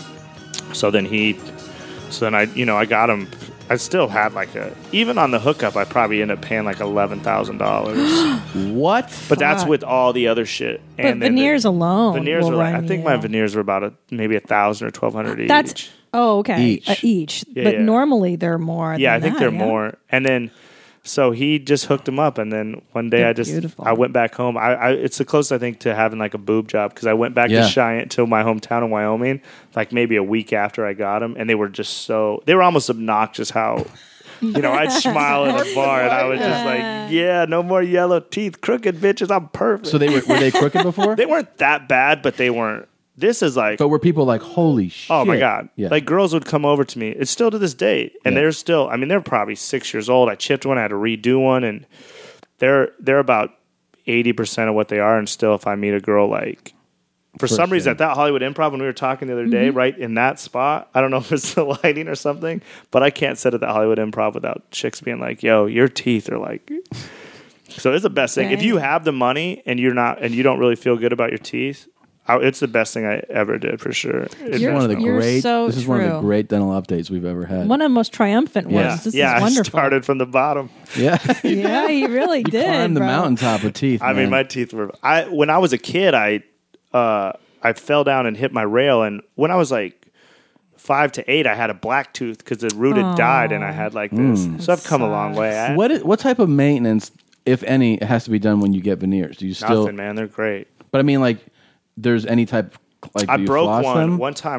got him. I still had even on the hookup, I probably ended up paying like $11,000. What? But that's with all the other shit. But And then veneers alone. Veneers will were run I think you. my veneers were about maybe $1,000 or $1,200 each. That's okay. Each. Each. Yeah, but yeah. normally they're more. Yeah, I than think that, they're yeah? more. And then, so he just hooked him up, and then one day They're I beautiful. went back home. It's the closest I think to having like a boob job, because I went back Yeah. to Cheyenne, to my hometown in Wyoming, like maybe a week after I got them, and they were almost obnoxious how. I'd smile in a bar, and I was just like, "Yeah, no more yellow teeth, crooked bitches. I'm perfect." So were they crooked before? They weren't that bad, but they weren't. This is like, But were people like, holy shit? oh my god! Yeah. Like girls would come over to me. It's still to this day, and Yeah. they're still. I mean, they're probably 6 years old. I chipped one. I had to redo one, and they're about 80% of what they are. And still, if I meet a girl like. For some reason, sure. at that Hollywood Improv, when we were talking the other day, right in that spot, I don't know if it's the lighting or something, but I can't sit at the Hollywood Improv without chicks being like, "Yo, your teeth are like." So it's the best thing. If you have the money and you don't really feel good about your teeth, it's the best thing I ever did for sure. This is one of the You're great. so this is one of the true. great dental updates we've ever had. One of the most triumphant ones. Yeah, This yeah. is wonderful. I started from the bottom. Yeah, Yeah, he really did. climbed the bro. mountaintop of teeth. I mean, man. my teeth were. When I was a kid, I fell down and hit my rail, and when I was like 5 to 8, I had a black tooth because the root had died, and I had like this. So I've come a long way. What type of maintenance, if any, has to be done when you get veneers? Do you still? Nothing, man. They're great. But I mean, like, there's any type. Like, I do you broke floss one them? one time.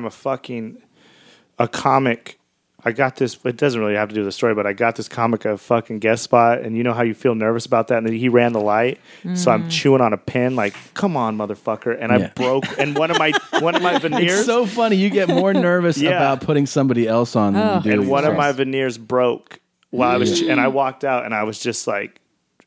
A comic. I got this. It doesn't really have to do with the story, but I got this comic a fucking guest spot, and you know how you feel nervous about that. And then he ran the light, so I'm chewing on a pin, like, "Come on, motherfucker!" And I Yeah. broke. And one of my veneers. It's so funny. You get more nervous Yeah. about putting somebody else on than you do. And one of yourself. my veneers broke while I was, and I walked out, and I was just like,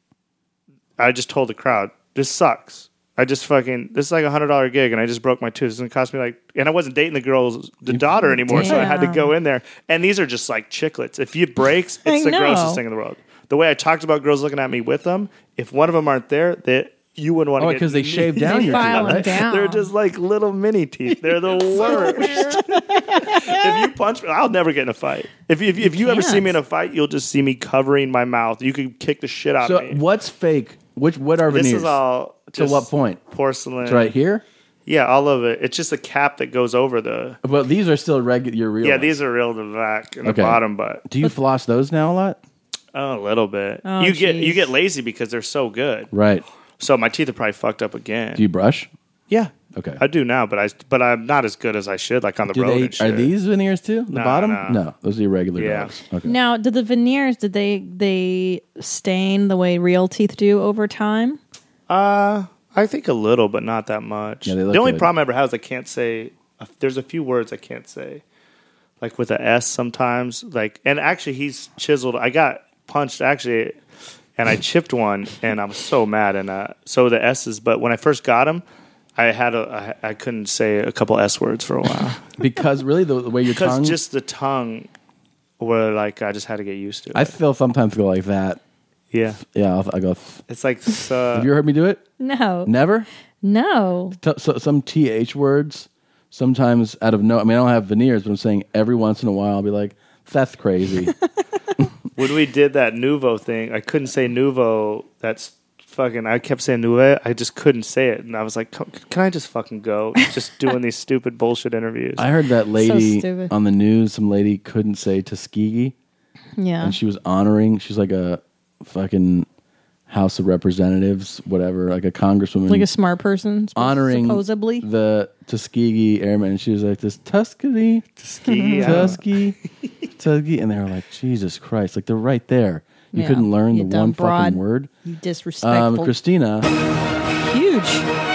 I just told the crowd, "This sucks. this is like $100 gig, and I just broke my tooth. It's gonna cost me and I wasn't dating the daughter anymore, so I had to go in there. And these are just like chiclets. If it breaks, it's the grossest thing in the world. The way I talked about girls looking at me with them, if one of them aren't there, you wouldn't want to. Oh, because they shave down your file teeth, them right? down. They're just like little mini teeth. They're the worst. If you punch me, I'll never get in a fight. If you ever see me in a fight, you'll just see me covering my mouth. You can kick the shit out So of me. what's fake? What are veneers? This is all To what point? Porcelain. It's right here. Yeah, all of it. It's just a cap that goes over the. But these are still your real. Yeah, ones. these are real to the back and Okay. the bottom, but Do you floss those now a lot? a little bit. Oh, you geez. get lazy because they're so good. Right. So my teeth are probably fucked up again. Do you brush? Yeah. Okay. I do now, but I'm not as good as I should, like on the road and shit. Are these veneers too? The No, bottom? no. Those are your regular Yeah. dogs. Okay. Now, did the veneers, did they stain the way real teeth do over time? I think a little, but not that much. Yeah, they look the only good. problem I ever have is I can't say. There's a few words I can't say, like with a S sometimes. Like, and actually, he's chiseled. I got punched actually, and I chipped one, and I was so mad. And so the S's. But when I first got him, I couldn't say a couple S words for a while Because really the way your because tongue. just the tongue, where like I just had to get used to it. I feel sometimes go like that. Yeah, Yeah, I go. it's like Have you heard me do it? No. Never. No. So some th words. Sometimes out of I mean, I don't have veneers, but I'm saying every once in a while I'll be like, "That's crazy." when we did that nouveau thing, I couldn't say nouveau. That's fucking. I kept saying nouveau. I just couldn't say it, and I was like, "Can I just fucking go?" Just doing these stupid bullshit interviews. I heard that lady stupid. on the news. Some lady couldn't say Tuskegee, Yeah. and she was honoring. She's like a fucking House of Representatives, whatever, like a congresswoman, Like a smart person, honoring supposedly. the Tuskegee Airmen. And she was like, "This Tuskegee, Tuskegee, Tuskegee, Tuskegee," and they were like, "Jesus Christ!" Like they're right there. You Yeah. couldn't learn You the dumb one broad. fucking word. You disrespectful. Christina, Huge.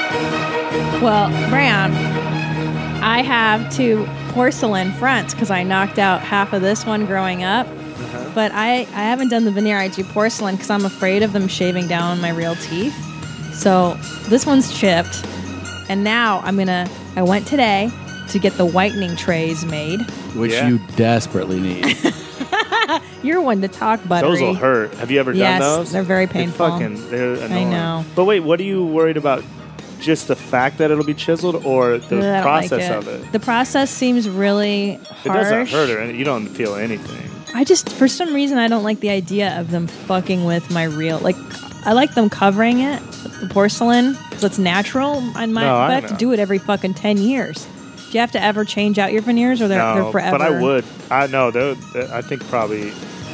Well, Brown, I have 2 porcelain fronts because I knocked out half of this one growing up. But I haven't done the veneer. I do porcelain because I'm afraid of them shaving down my real teeth. So this one's chipped. And now I went today to get the whitening trays made. Which Yeah. you desperately need. You're one to talk, buttery. Those will hurt. Have you ever Yes, done those? they're very painful. They're annoying. know. But wait, what are you worried about? Just the fact that it'll be chiseled, or the I don't process like of it? The process seems really It harsh. doesn't hurt her, and you don't feel anything. I just, for some reason, I don't like the idea of them fucking with my real. Like, I like them covering it, the porcelain, so it's natural. I have to know. do it every fucking 10 years. Do you have to ever change out your veneers, or they're forever? But I would. I know. I think probably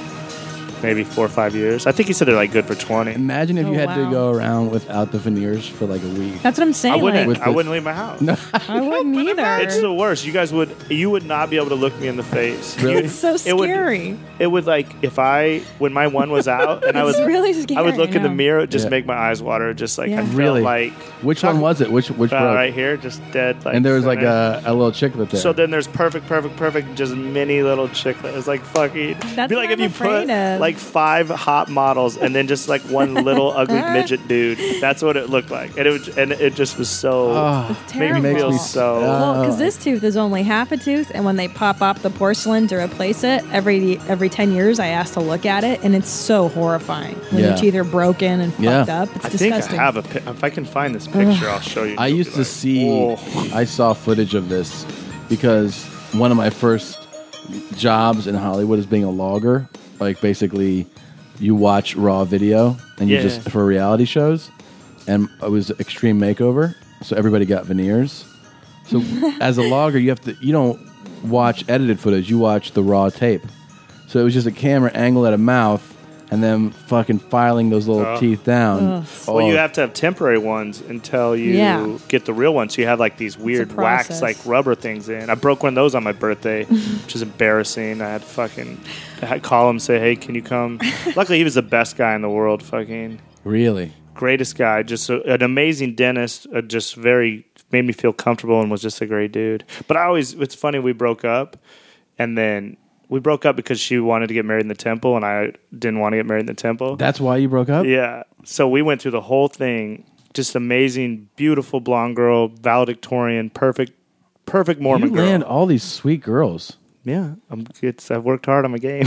maybe 4 or 5 years. I think he said they're like good for 20. Imagine if Oh, you had wow. to go around without the veneers for like a week. That's what I'm saying. I wouldn't. With I the- wouldn't leave my house. I wouldn't either. It's the worst. You would not be able to look me in the face. Really? It's so It would- scary. It would like when my one was out and I was It's really scary. I would look in the know. mirror, just Yeah. make my eyes water, just like Yeah. I felt Really? like Which one was it? Which broke? right here, just dead. Like, And there was like center. a little chicklet there. So then there's perfect, just mini little chiclet. It's like fucking. That's be like what if I'm you put afraid of. like 5 hot models and then just like one little ugly midget dude. That's what it looked like, and it just was so. Oh, It's made me terrible. feel Makes me so. Well, because this tooth is only half a tooth, and when they pop up the porcelain to replace it, every 10 years I ask to look at it, and it's so horrifying when Yeah. it's either broken and fucked Yeah. up. It's I think disgusting. I have if I can find this picture, I'll show you. I You'll used be to like, see. "Whoa." I saw footage of this because one of my first jobs in Hollywood is being a logger. Like basically, you watch raw video and you Yeah. just for reality shows, and it was Extreme Makeover, so everybody got veneers. So as a logger, you don't watch edited footage, you watch the raw tape. So it was just a camera angle at a mouth, and then fucking filing those little teeth down. Well, you have to have temporary ones until you Yeah. get the real ones. So you have like these weird wax, process. like rubber things in. I broke one of those on my birthday, which is embarrassing. I had to call him, say, "Hey, can you come?" Luckily, he was the best guy in the world. Fucking Really? greatest guy, just an amazing dentist. Just very made me feel comfortable and was just a great dude. But it's funny we broke up, and then. We broke up because she wanted to get married in the temple, and I didn't want to get married in the temple. That's why you broke up? Yeah. So we went through the whole thing. Just amazing, beautiful blonde girl, valedictorian, perfect Mormon You girl. land all these sweet girls. Yeah, I've worked hard on my game.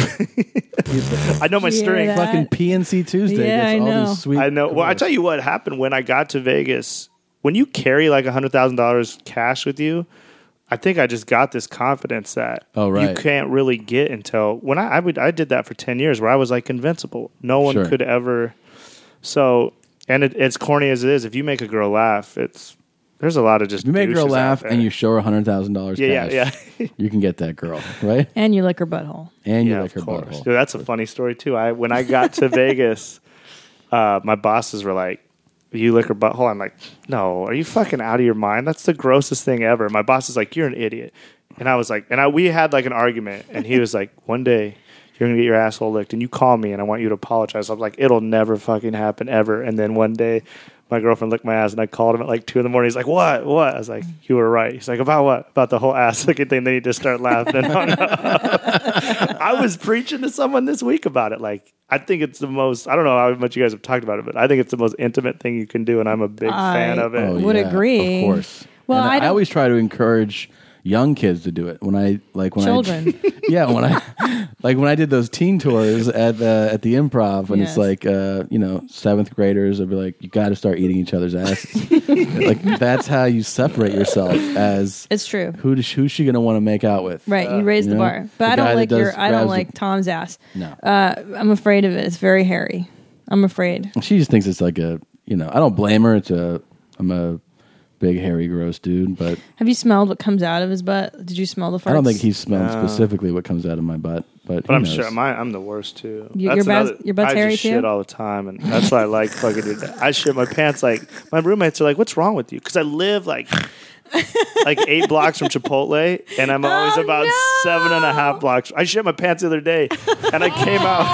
I know my Yeah, strength. that- Fucking PNC Tuesday Yeah, gets I all know. these sweet. I know. Well, I girls. tell you what happened when I got to Vegas. When you carry like $100,000 cash with you, I think I just got this confidence that Oh, right. you can't really get until when I did that for 10 years where I was like invincible. No one Sure. could ever. So, and it's corny as it is. If you make a girl laugh, there's a lot of just If you make a girl douches out laugh there. and you show her $100,000 Yeah, cash, yeah. you can get that girl, right? And you lick her butthole. And you Yeah, like her of course. butthole. Dude, that's a funny story too. When I got to Vegas, my bosses were like, "You lick her butthole?" I'm like, "No, are you fucking out of your mind? That's the grossest thing ever." My boss is like, "You're an idiot," and I was like, we had like an argument, and he was like, "One day you're gonna get your asshole licked, and you call me, and I want you to apologize." I was like, "It'll never fucking happen ever." And then one day, my girlfriend licked my ass, and I called him at like 2 a.m. He's like, "What? I was like, "You were right." He's like, "About what?" "About the whole ass licking thing." Then he just started laughing. I was preaching to someone this week about it. Like, I think it's the most. I don't know how much you guys have talked about it, but I think it's the most intimate thing you can do, and I'm a big fan of it. Oh, Would agree. Of course. Well, And I I don't- always try to encourage young kids to do it. Children. Yeah, when I did those teen tours at the Improv, and Yes. it's like 7th graders would be like, you got to start eating each other's asses. Like that's how you separate yourself as It's true. who's she gonna want to make out with? Right, you raise you the know, bar. But the I guy don't that like does I don't grabs like the- Tom's ass. No, I'm afraid of it. It's very hairy. I'm afraid. she just thinks it's like I don't blame her. I'm a big hairy gross dude, but Have you smelled what comes out of his butt? Did you smell the farts? I don't think he's smelled specifically what comes out of my butt. But But I'm who knows? sure I'm the worst too. Your That's butt's- another- your butt's I hairy just too? shit all the time, and that's why I like fucking doing that. I shit my pants. Like my roommates are like, "What's wrong with you?" Because I live like 8 blocks from Chipotle, and I'm always about 7.5 blocks. I shit my pants the other day, and I came out.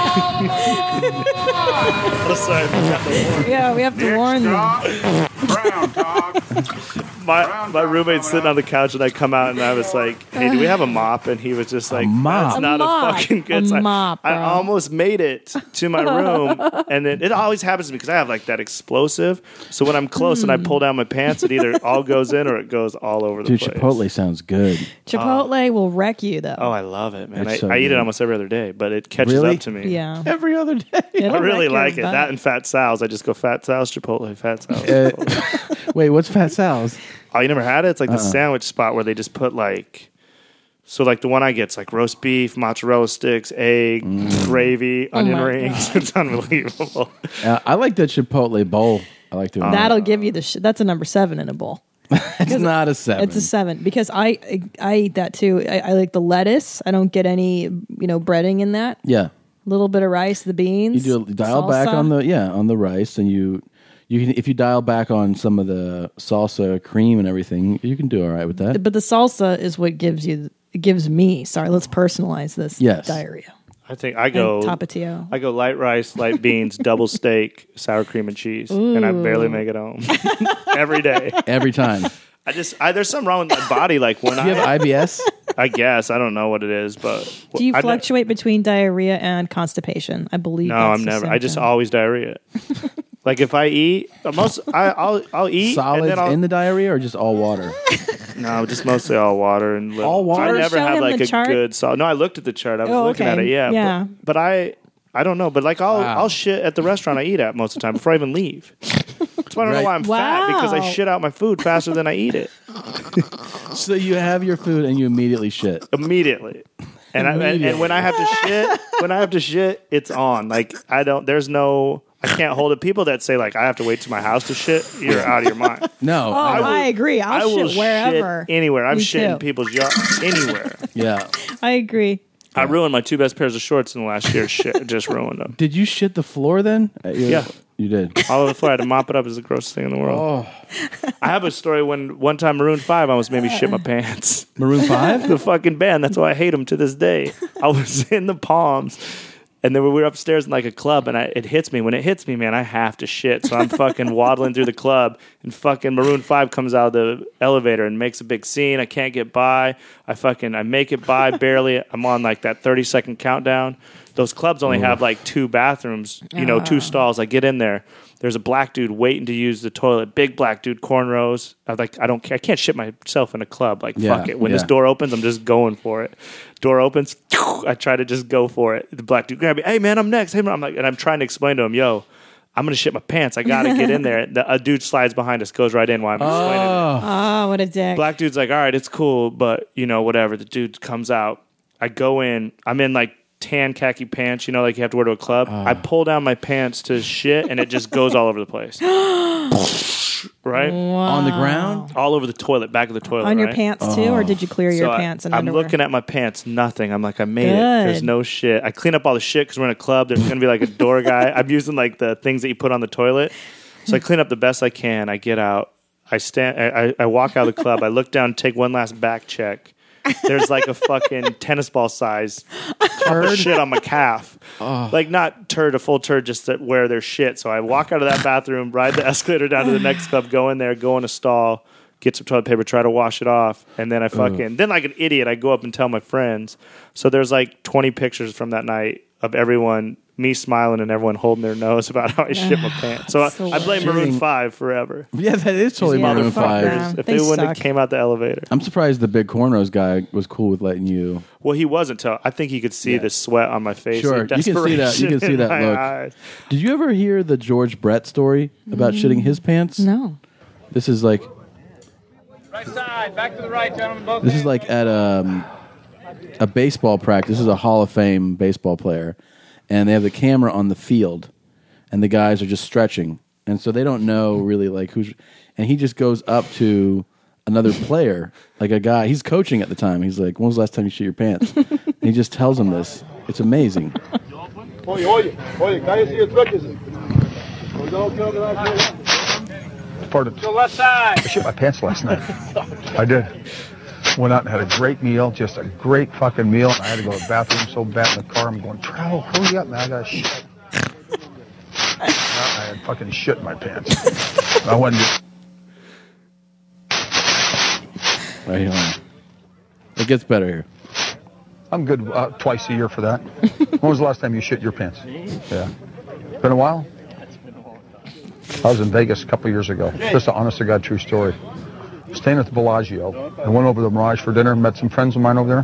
Oh, sorry, I forgot the warn. Yeah, we have to warn them. Brown dog. My roommate's sitting on the couch, and I come out, and I was like, "Hey, do we have a mop?" And he was just like, mop? "That's not A mop. a fucking good A sign." mop, I bro. almost made it to my room, and then it always happens to me because I have like that explosive. So when I'm close and I pull down my pants, it either all goes in or it goes goes all over the Dude, place. Chipotle sounds good. Chipotle will wreck you, though. Oh, I love it, man. It's so I eat good. it almost every other day, but it catches Really? up to me. Yeah. Every other day. It'll I really wreck your like it. butt. That and Fat Sal's. I just go Fat Sal's, Chipotle, Fat Sal's. Chipotle. Wait, what's Fat Sal's? Oh, you never had it? It's like the sandwich spot where they just put like... So like the one I get's like roast beef, mozzarella sticks, egg, gravy, onion my rings. God. It's unbelievable. I like the Chipotle bowl. I like to. That'll give you the that's a number 7 in a bowl. It's not a 7. It's a 7 because I eat that too. I like the lettuce. I don't get any breading in that. Yeah. A little bit of rice, the beans. You do dial back salsa. on the rice, and you can, if you dial back on some of the salsa cream and everything, you can do all right with that. But the salsa is what gives me. Sorry, let's personalize this. Yes. Diarrhea. I think I go And tapatio. I go light rice, light beans, double steak, sour cream and cheese, and I barely make it home every day. Every time. There's something wrong with my body. Like when Do you have IBS? I guess I don't know what it is, but Do you I fluctuate between diarrhea and constipation? I believe. No, that's I'm the never. I just symptom. always diarrhea. Like if I eat, I'll eat Solids and then I'll, in the diarrhea or just all water? No, just mostly all water and little. All water? I Did you never show have him like the a chart? good solid. No, I looked at the chart. I was Oh, looking okay. at it. Yeah, Yeah. But I don't know. But like I'll shit at the restaurant I eat at most of the time before I even leave. That's why I don't know why I'm fat because I Wow. shit out my food faster than I eat it So you have your food and you immediately shit. immediately. And when I have to shit, it's on. Like I can't hold it. People that say like I have to wait to my house to shit, you're out of your mind. No. Oh, I agree. I'll will shit wherever. shit anywhere. I'm Me shitting too. people's yard anywhere. Yeah. I agree. I ruined my 2 best pairs of shorts in the last year. Shit, just ruined them. Did you shit the floor then? Yeah. You did. All over the floor. I had to mop it up. It's the grossest thing in the world. I have a story when one time Maroon 5 almost made me shit my pants. Maroon 5? The fucking band. That's why I hate them to this day. I was in the Palms. And then we were upstairs in like a club, and it hits me. When it hits me, man, I have to shit. So I'm fucking waddling through the club, and fucking Maroon 5 comes out of the elevator and makes a big scene. I can't get by. I make it by barely. I'm on like that 30-second countdown. Those clubs only have like 2 bathrooms, 2 stalls. I get in there. There's a black dude waiting to use the toilet. Big black dude, cornrows. I can't shit myself in a club. Like, fuck it. When this door opens, I'm just going for it. Door opens, I try to just go for it. The black dude grab me. Hey man, I'm next. Hey man, I'm trying to explain to him, yo, I'm gonna shit my pants. I gotta get in there. A dude slides behind us, goes right in while I'm explaining it. Oh, what a dick. Black dude's like, all right, it's cool, but whatever. The dude comes out. I go in. I'm in like tan khaki pants, like you have to wear to a club. I pull down my pants to shit, and it just goes all over the place. Right? On the ground? All over the toilet, back of the toilet. On your right? pants too, or did you clear your pants and I'm underwear? looking at my pants, nothing. I'm like, I made it. Good. There's no shit. I clean up all the shit because we're in a club. There's going to be like a door guy. I'm using like the things that you put on the toilet. So I clean up the best I can. I get out. I walk out of the club. I look down, take one last back check. There's like a fucking tennis ball size cup of shit on my calf. Like not turd, a full turd, just where there's shit. So I walk out of that bathroom, ride the escalator down to the next club, go in there, go in a stall, get some toilet paper, try to wash it off. And then then like an idiot, I go up and tell my friends. So there's like 20 pictures from that night of everyone, me smiling and everyone holding their nose about how I shit my pants. So I blame Maroon 5 forever. Yeah, that is totally Yeah, Maroon fuck 5. them. If They they wouldn't have suck. came out the elevator. I'm surprised the big cornrows guy was cool with letting you. Well, he wasn't. I think he could see the sweat on my face. Sure, the you can see that. You can see desperation in that my look. eyes. Did you ever hear the George Brett story about shitting his pants? No. This is like Right side, back to the right, gentlemen. Both this is like at a baseball practice. This is a Hall of Fame baseball player, and they have the camera on the field, and the guys are just stretching, and so they don't know really like who's. And he just goes up to another player, like a guy. He's coaching at the time. He's like, "When was the last time you shit your pants?" And he just tells him this. It's amazing. Oye, cállese y truéquese. to the left side. I shit my pants last night. I did. Went out and had a great meal, just a great fucking meal. I had to go to the bathroom so bad in the car. I'm going, Trow, hurry up, man. I got to shit. I had fucking shit in my pants. I went to... Right here. It gets better here. I'm good twice a year for that. When was the last time you shit your pants? Yeah. Been a while? I was in Vegas a couple years ago. Just an honest to God true story. Staying at the Bellagio. I went over to the Mirage for dinner, met some friends of mine over there.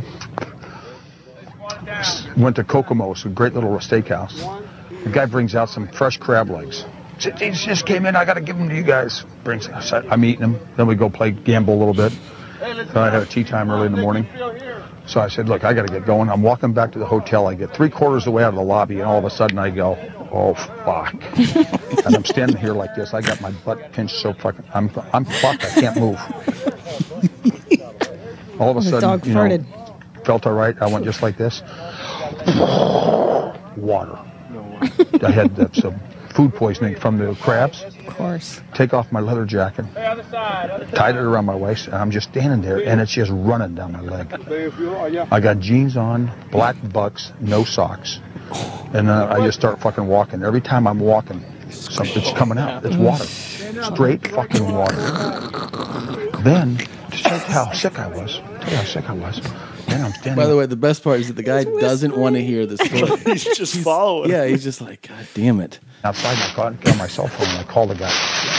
Went to Kokomo's, a great little steakhouse. The guy brings out some fresh crab legs. These just came in, I got to give them to you guys. I'm eating them. Then we go gamble a little bit. Then I had a tea time early in the morning. So I said, look, I got to get going. I'm walking back to the hotel. I get 3/4 of the way out of the lobby, and all of a sudden I go, oh, fuck. And I'm standing here like this. I got my butt pinched so fucking, I'm fucked. I can't move. All of a sudden, dog farted. Felt all right. I went just like this. Water. I had some food poisoning from the crabs. Of course. Take off my leather jacket, tied it around my waist, and I'm just standing there, and it's just running down my leg. I got jeans on, black bucks, no socks, and I just start fucking walking. Every time I'm walking, something's coming out. It's water. Straight fucking water. Then, to show how sick I was, then I'm standing. By the way, the best part is that the guy doesn't want to hear the story. He's just following. Yeah, he's just like, God damn it. Outside, I got on my cell phone, and I called the guy.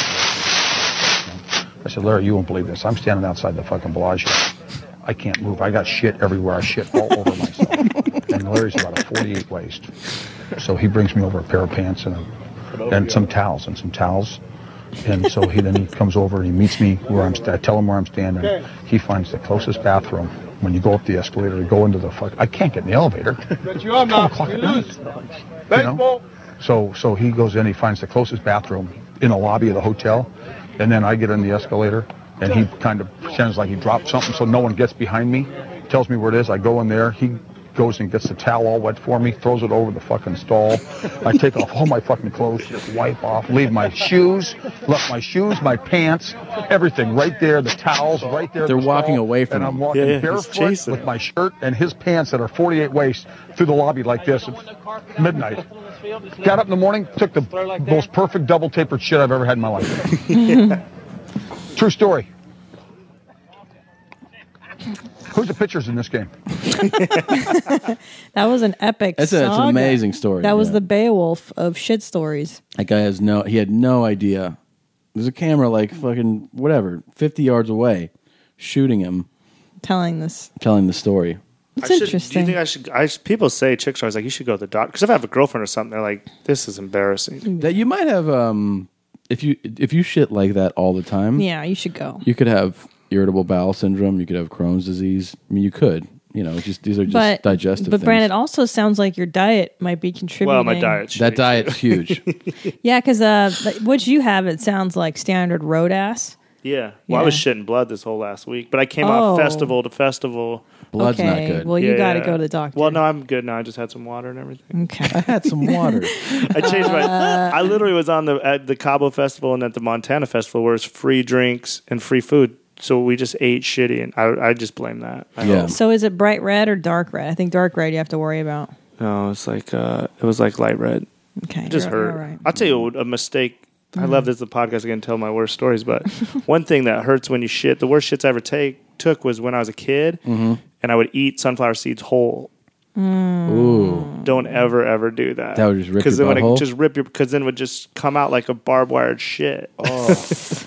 I said, Larry, you won't believe this. I'm standing outside the fucking Bellagio. I can't move. I got shit everywhere. I shit all over myself. And Larry's about a 48 waist. So he brings me over a pair of pants and some towels. And so he comes over and he meets me where I tell him where I'm standing. He finds the closest bathroom. When you go up the escalator, you go into the I can't get in the elevator. 12 o'clock at night. You know? So he goes in, he finds the closest bathroom in the lobby of the hotel, and then I get in the escalator, and he kind of pretends like he dropped something so no one gets behind me, tells me where it is. I go in there, he goes and gets the towel all wet for me, throws it over the fucking stall. I take off all my fucking clothes, just wipe off, leave my shoes, my pants, everything right there, the towels right there. They're walking away from him. And I'm walking barefoot with my shirt and his pants that are 48 waist through the lobby like this at midnight. Got up in the morning, took the most perfect double tapered shit I've ever had in my life. True story. Who's the pitchers in this game? That was an epic It's an amazing story. That was the Beowulf of shit stories. That guy he had no idea. There's a camera like fucking, 50 yards away, shooting him. Telling the story. It's interesting. Do you think I should, people say chicks are always like, you should go to the doctor. Because if I have a girlfriend or something, they're like, this is embarrassing. That you might have, if you shit like that all the time. Yeah, you should go. You could have irritable bowel syndrome. You could have Crohn's disease. I mean, you could. These are just digestive But things. Brand, it also sounds like your diet might be contributing. Well, my diet's that diet's huge. Yeah, because what you have, it sounds like standard road ass. Yeah. Well, I was shitting blood this whole last week, but I came off festival to festival. Blood's not good. Well, you got to go to the doctor. Well, no, I'm good now. I just had some water and everything. Okay. I had some water. I changed I literally was at the Cabo Festival and at the Montana Festival where it's free drinks and free food. So we just ate shitty, and I just blame that. So is it bright red or dark red? I think dark red you have to worry about. No, it's like it was like light red. Okay, it just hurt. Right. I'll tell you a mistake. I love this. The podcast again, tell my worst stories. But one thing that hurts when you shit, the worst shits I ever took was when I was a kid, and I would eat sunflower seeds whole. Ooh! Don't ever do that. That would just rip your then butthole? Because then it would just come out like a barbed wired shit. Oh.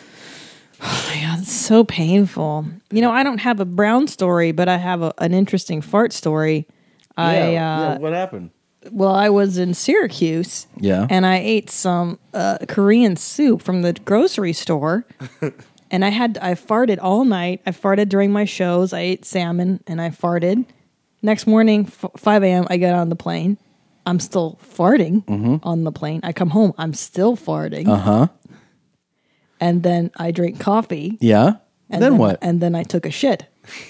Oh my God, it's so painful. I don't have a brown story, but I have an interesting fart story. What happened? Well, I was in Syracuse. Yeah. And I ate some Korean soup from the grocery store. And I farted all night. I farted during my shows. I ate salmon and I farted. Next morning, 5 a.m., I get on the plane. I'm still farting on the plane. I come home. I'm still farting. Uh-huh. And then I drink coffee. Yeah? And then what? And then I took a shit.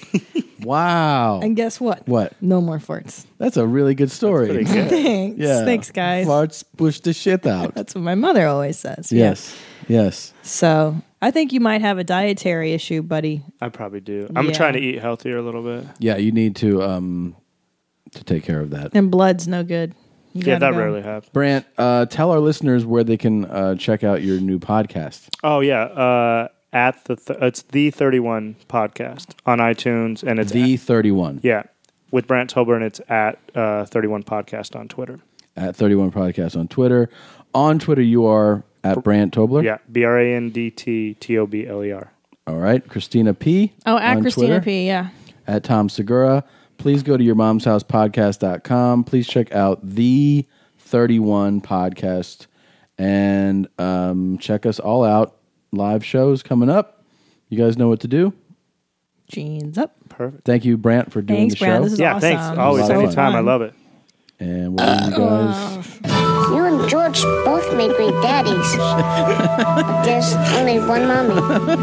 Wow. And guess what? What? No more farts. That's a really good story. Thanks. Yeah. Thanks, guys. Farts push the shit out. That's what my mother always says. Yes. Yeah. Yes. So I think you might have a dietary issue, buddy. I probably do. I'm trying to eat healthier a little bit. Yeah, you need to take care of that. And blood's no good. That rarely happens. Brant, tell our listeners where they can check out your new podcast. Oh yeah, it's the 31 podcast on iTunes, and it's the 31. Yeah, with Brant Tober, and it's at 31 podcast on Twitter. At 31 podcast on Twitter. On Twitter, you are at Brant Tobler. Yeah, BrandTTobler. All right, Christina P. Oh, at on Christina Twitter, P. Yeah. at Tom Segura. Please go to yourmomshousepodcast.com. Please check out the 31 podcast and check us all out. Live shows coming up. You guys know what to do. Jeans up. Perfect. Thank you, Brant, for doing Thanks, the show. Brant. This is Yeah, awesome. thanks. Always, So anytime. fun. I love it. And what do you guys? You and George both made great daddies. But there's only one mommy.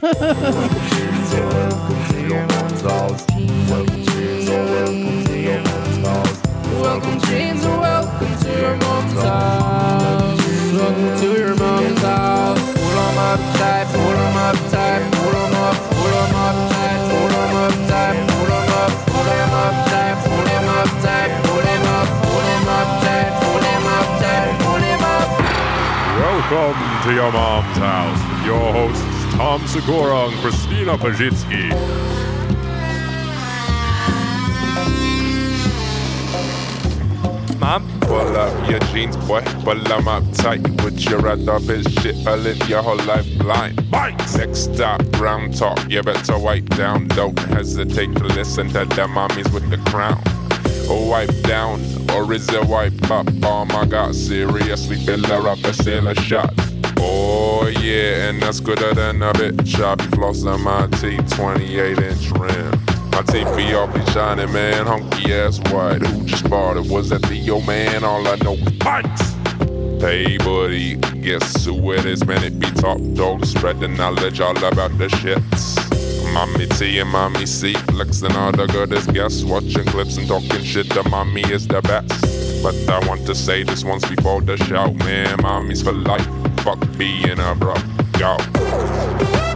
Welcome, James, welcome to your mom's house. Welcome to your mom's house. Pull 'em up tight, pull 'em up tight, pull 'em up tight, pull 'em up tight, pull 'em up tight, pull 'em up tight, pull 'em up tight, pull 'em up tight, pull 'em up. Welcome to your mom's house with your hosts Tom Segura and Christina Pajitsky. Mom? Pull up your jeans, boy. Pull them up tight. Would you rather be shit or live your whole life blind? Bites! Next stop, ground talk. You better wipe down. Don't hesitate to listen to the mommies with the crown. Wipe down, or is it wipe up? Oh my god, seriously, fill her up and steal a shot. Oh yeah, and that's gooder than a bitch. I be flossing my teeth, 28-inch rim. My teeth be all be shining, man, hunky ass white. Who just bought it? Was that the old man? All I know is bites. Hey buddy, guess who it is, man? It be Top Dog, spread the knowledge all about the shits. Mommy T and Mommy C, flexing all the goodest guests, watching clips and talking shit. The mommy is the best. But I want to say this once before the show, man. Mommy's for life, fuck being a bro. Yo.